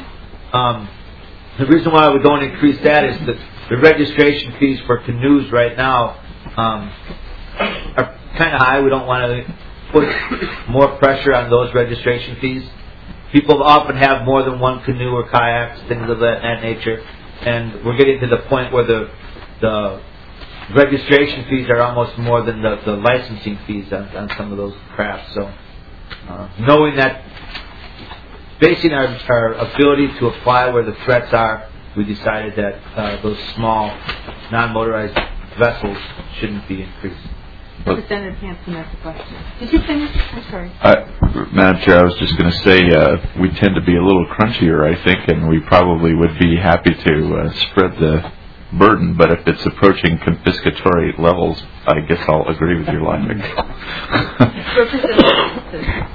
The reason why we don't increase that is that the registration fees for canoes right now are kind of high. We don't want to put more pressure on those registration fees. People often have more than one canoe or kayaks, things of that nature, and we're getting to the point where the registration fees are almost more than the licensing fees on some of those crafts. So knowing that, basing our ability to apply where the threats are, we decided that those small, non-motorized vessels shouldn't be increased. Representative Hanson has a question. Did you finish? I'm sorry. Madam Chair, I was just going to say we tend to be a little crunchier, I think, and we probably would be happy to spread the burden, but if it's approaching confiscatory levels, I guess I'll agree with your logic.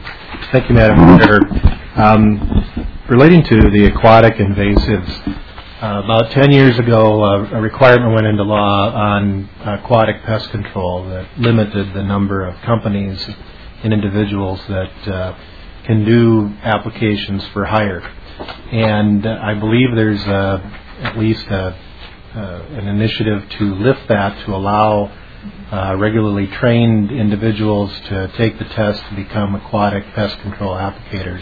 Thank you, Madam Chair. Relating to the aquatic invasives, About 10 years ago, a requirement went into law on aquatic pest control that limited the number of companies and individuals that can do applications for hire. And I believe there's at least an initiative to lift that to allow regularly trained individuals to take the test to become aquatic pest control applicators.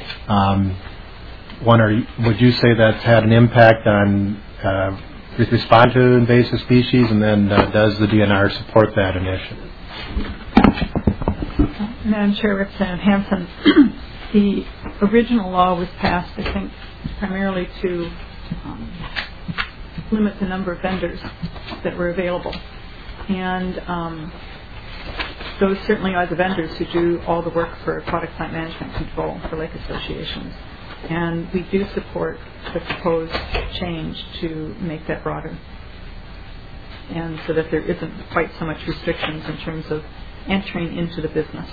Would you say that's had an impact on respond to invasive species, and then does the DNR support that initiative? Madam Chair, Representative Hansen, the original law was passed, I think, primarily to limit the number of vendors that were available. And those certainly are the vendors who do all the work for aquatic plant management control for lake associations. And we do support the proposed change to make that broader, and so that there isn't quite so much restrictions in terms of entering into the business.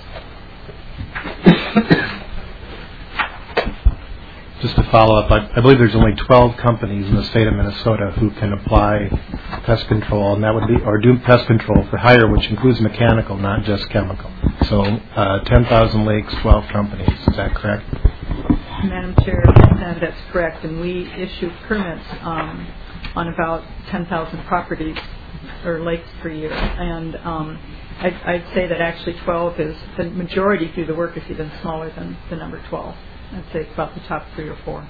Just to follow up, I believe there's only 12 companies in the state of Minnesota who can apply pest control, and that would be, or do pest control for hire, which includes mechanical, not just chemical. So 10,000 lakes, 12 companies. Is that correct? Madam Chair, that's correct, and we issue permits on about 10,000 properties or lakes per year, and I'd say that actually 12 is, the majority do the work is even smaller than the number 12. I'd say it's about the top 3 or 4.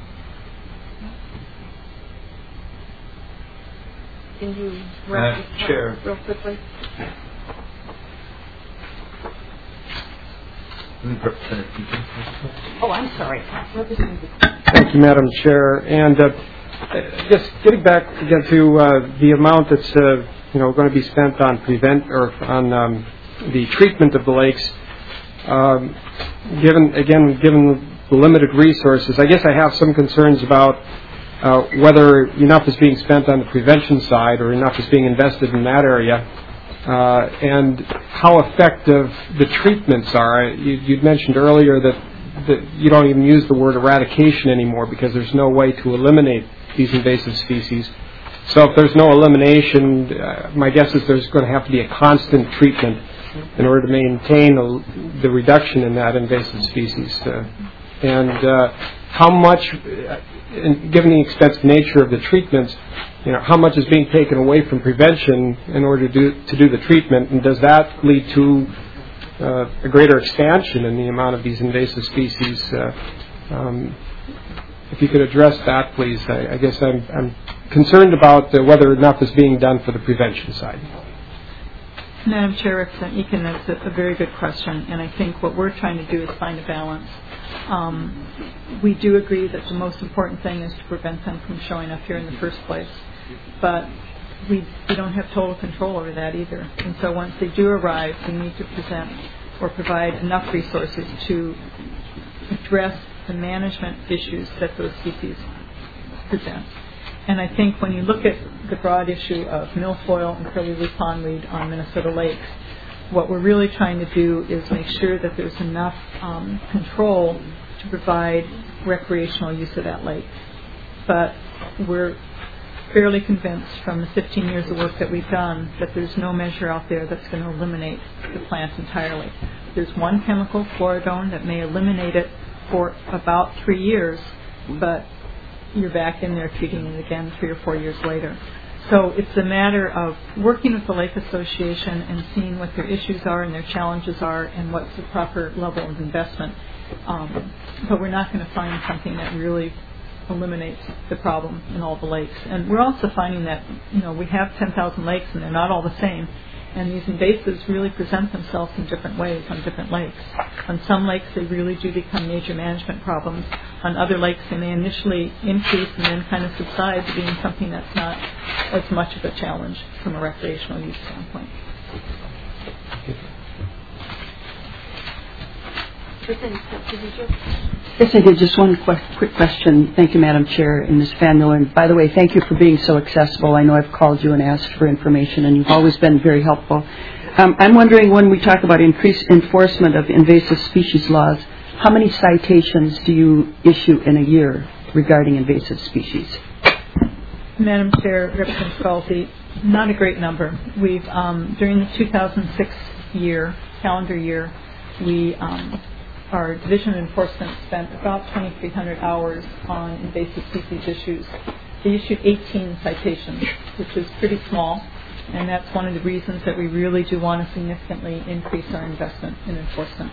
Can you wrap this up Chair. real quickly? Oh, I'm sorry. Thank you, Madam Chair. And just getting back again to the amount that's going to be spent on on the treatment of the lakes. Given the limited resources, I guess I have some concerns about whether enough is being spent on the prevention side or enough is being invested in that area. And how effective the treatments are. You'd mentioned earlier that you don't even use the word eradication anymore because there's no way to eliminate these invasive species. So if there's no elimination, my guess is there's going to have to be a constant treatment in order to maintain the reduction in that invasive species. And how much, given the expensive nature of the treatments, how much is being taken away from prevention in order to do the treatment, and does that lead to a greater expansion in the amount of these invasive species? If you could address that, please. I guess I'm concerned about whether enough is being done for the prevention side. Madam Chair, Representative Eakin, that's a very good question, and I think what we're trying to do is find a balance. We do agree that the most important thing is to prevent them from showing up here in the first place, but we don't have total control over that either. And so once they do arrive, we need to present or provide enough resources to address the management issues that those species present. And I think when you look at the broad issue of milfoil and curly-leaf pondweed on Minnesota lakes, what we're really trying to do is make sure that there's enough control to provide recreational use of that lake. But we're fairly convinced from the 15 years of work that we've done that there's no measure out there that's going to eliminate the plant entirely. There's one chemical, fluoridone, that may eliminate it for about 3 years, but you're back in there treating it again 3 or 4 years later. So it's a matter of working with the Lake Association and seeing what their issues are and their challenges are and what's the proper level of investment. But we're not going to find something that really eliminates the problem in all the lakes. And we're also finding that, we have 10,000 lakes and they're not all the same. And these invasives really present themselves in different ways on different lakes. On some lakes, they really do become major management problems. On other lakes, they may initially increase and then kind of subside to being something that's not as much of a challenge from a recreational use standpoint. Yes, I did. Just one quick question. Thank you, Madam Chair and Ms. Van Miller. And by the way, thank you for being so accessible. I know I've called you and asked for information, and you've always been very helpful. I'm wondering, when we talk about increased enforcement of invasive species laws, how many citations do you issue in a year regarding invasive species? Madam Chair, Representative Sculty, not a great number. We've during the 2006 calendar year, our Division of Enforcement spent about 2,300 hours on invasive species issues. They issued 18 citations, which is pretty small, and that's one of the reasons that we really do want to significantly increase our investment in enforcement.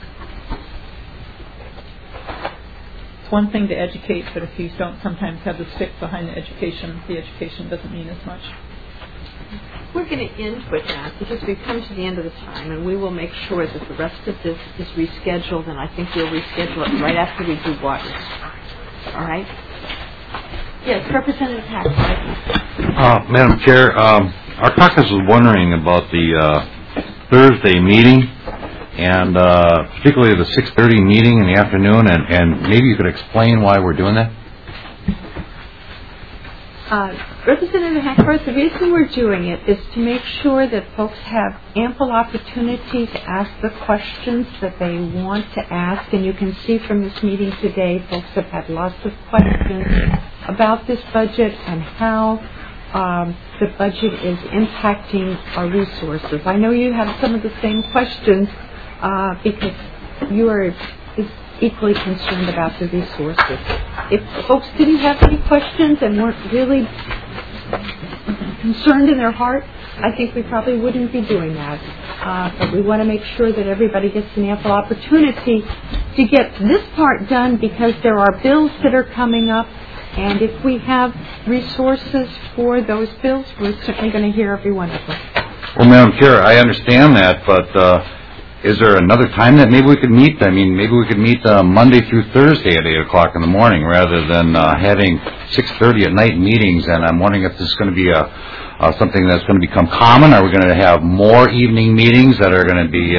It's one thing to educate, but if you don't sometimes have the stick behind the education doesn't mean as much. We're going to end with that because we've come to the end of the time, and we will make sure that the rest of this is rescheduled, and I think we'll reschedule it right after we do water. All right? Yes, Representative Hackworth. Madam Chair, our caucus was wondering about the Thursday meeting, and particularly the 6:30 meeting in the afternoon, and maybe you could explain why we're doing that? Representative Hackworth, the reason we're doing it is to make sure that folks have ample opportunity to ask the questions that they want to ask. And you can see from this meeting today, folks have had lots of questions about this budget and how the budget is impacting our resources. I know you have some of the same questions because you are equally concerned about the resources. If folks didn't have any questions and weren't really concerned in their heart, I think we probably wouldn't be doing that. But we want to make sure that everybody gets an ample opportunity to get this part done because there are bills that are coming up, and if we have resources for those bills, we're certainly going to hear every one of them. Well, Madam Chair, I understand that, but is there another time that maybe we could meet? I mean, maybe we could meet Monday through Thursday at 8 o'clock in the morning rather than having 6:30 at night meetings. And I'm wondering if this is going to be something that's going to become common. Are we going to have more evening meetings that are going to be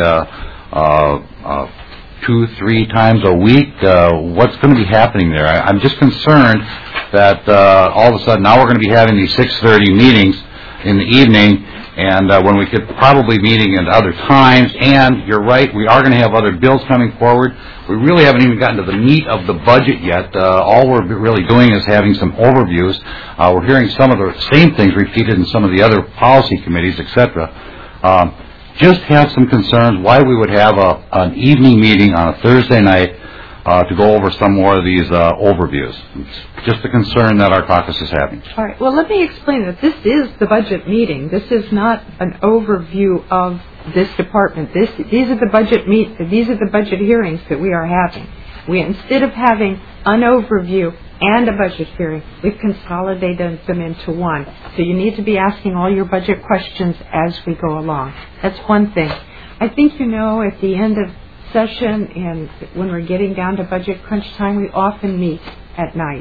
2-3 times a week? What's going to be happening there? I'm just concerned that all of a sudden now we're going to be having these 6:30 meetings in the evening, and when we could probably meeting at other times. And you're right, we are going to have other bills coming forward. We really haven't even gotten to the meat of the budget yet. All we're really doing is having some overviews. We're hearing some of the same things repeated in some of the other policy committees, etc. Just have some concerns why we would have an evening meeting on a Thursday night to go over some more of these overviews. It's just a concern that our caucus is having. All right. Well, let me explain that this is the budget meeting. This is not an overview of this department. These are the budget hearings that we are having. Instead of having an overview and a budget hearing, we've consolidated them into one. So you need to be asking all your budget questions as we go along. That's one thing. I think you know at the end of session and when we're getting down to budget crunch time, we often meet at night.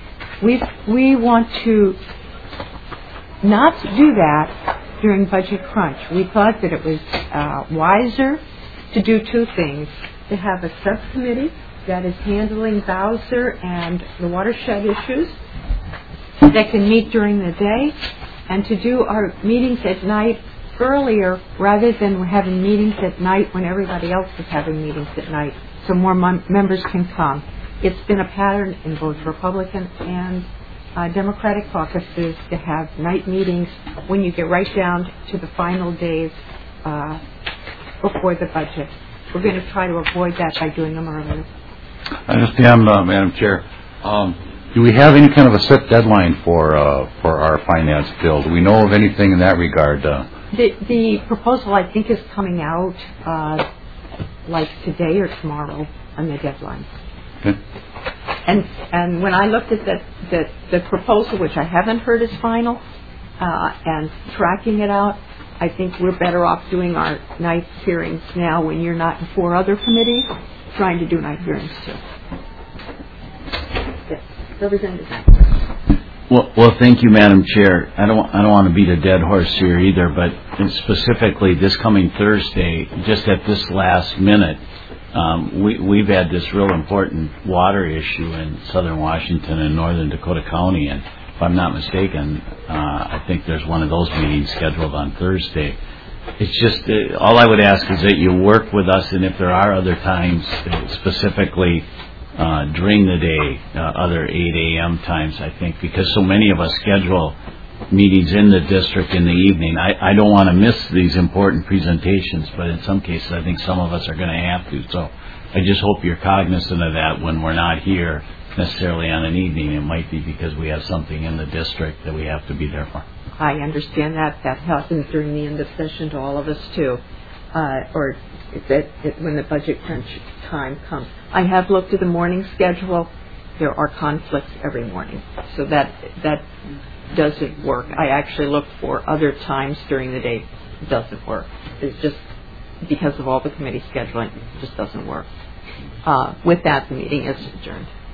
We want to not do that during budget crunch. We thought that it was wiser to do two things: to have a subcommittee that is handling Bowser and the watershed issues that can meet during the day, and to do our meetings at night earlier rather than having meetings at night when everybody else is having meetings at night, so more members can come. It's been a pattern in both Republican and Democratic caucuses to have night meetings when you get right down to the final days before the budget. We're going to try to avoid that by doing them earlier. I understand, Madam Chair. Do we have any kind of a set deadline for our finance bill? Do we know of anything in that regard? The proposal, I think, is coming out like today or tomorrow on the deadline. Okay. And when I looked at the proposal, which I haven't heard is final, and tracking it out, I think we're better off doing our night hearings now when you're not in 4 other committees trying to do night hearings too. Yes, Representative Hackworth. Well, thank you, Madam Chair. I don't want to beat a dead horse here either, but specifically this coming Thursday, just at this last minute, we've had this real important water issue in southern Washington and northern Dakota County, and if I'm not mistaken, I think there's one of those meetings scheduled on Thursday. It's just, all I would ask is that you work with us, and if there are other times, specifically during the day, other 8 a.m. times, I think, because so many of us schedule meetings in the district in the evening. I don't want to miss these important presentations, but in some cases I think some of us are going to have to. So I just hope you're cognizant of that when we're not here necessarily on an evening. It might be because we have something in the district that we have to be there for. I understand that. That happens during the end of session to all of us too, or when the budget crunch time comes. I have looked at the morning schedule. There are conflicts every morning, so that doesn't work. I actually looked for other times during the day. It doesn't work. It's just because of all the committee scheduling. It just doesn't work. With that, the meeting is adjourned.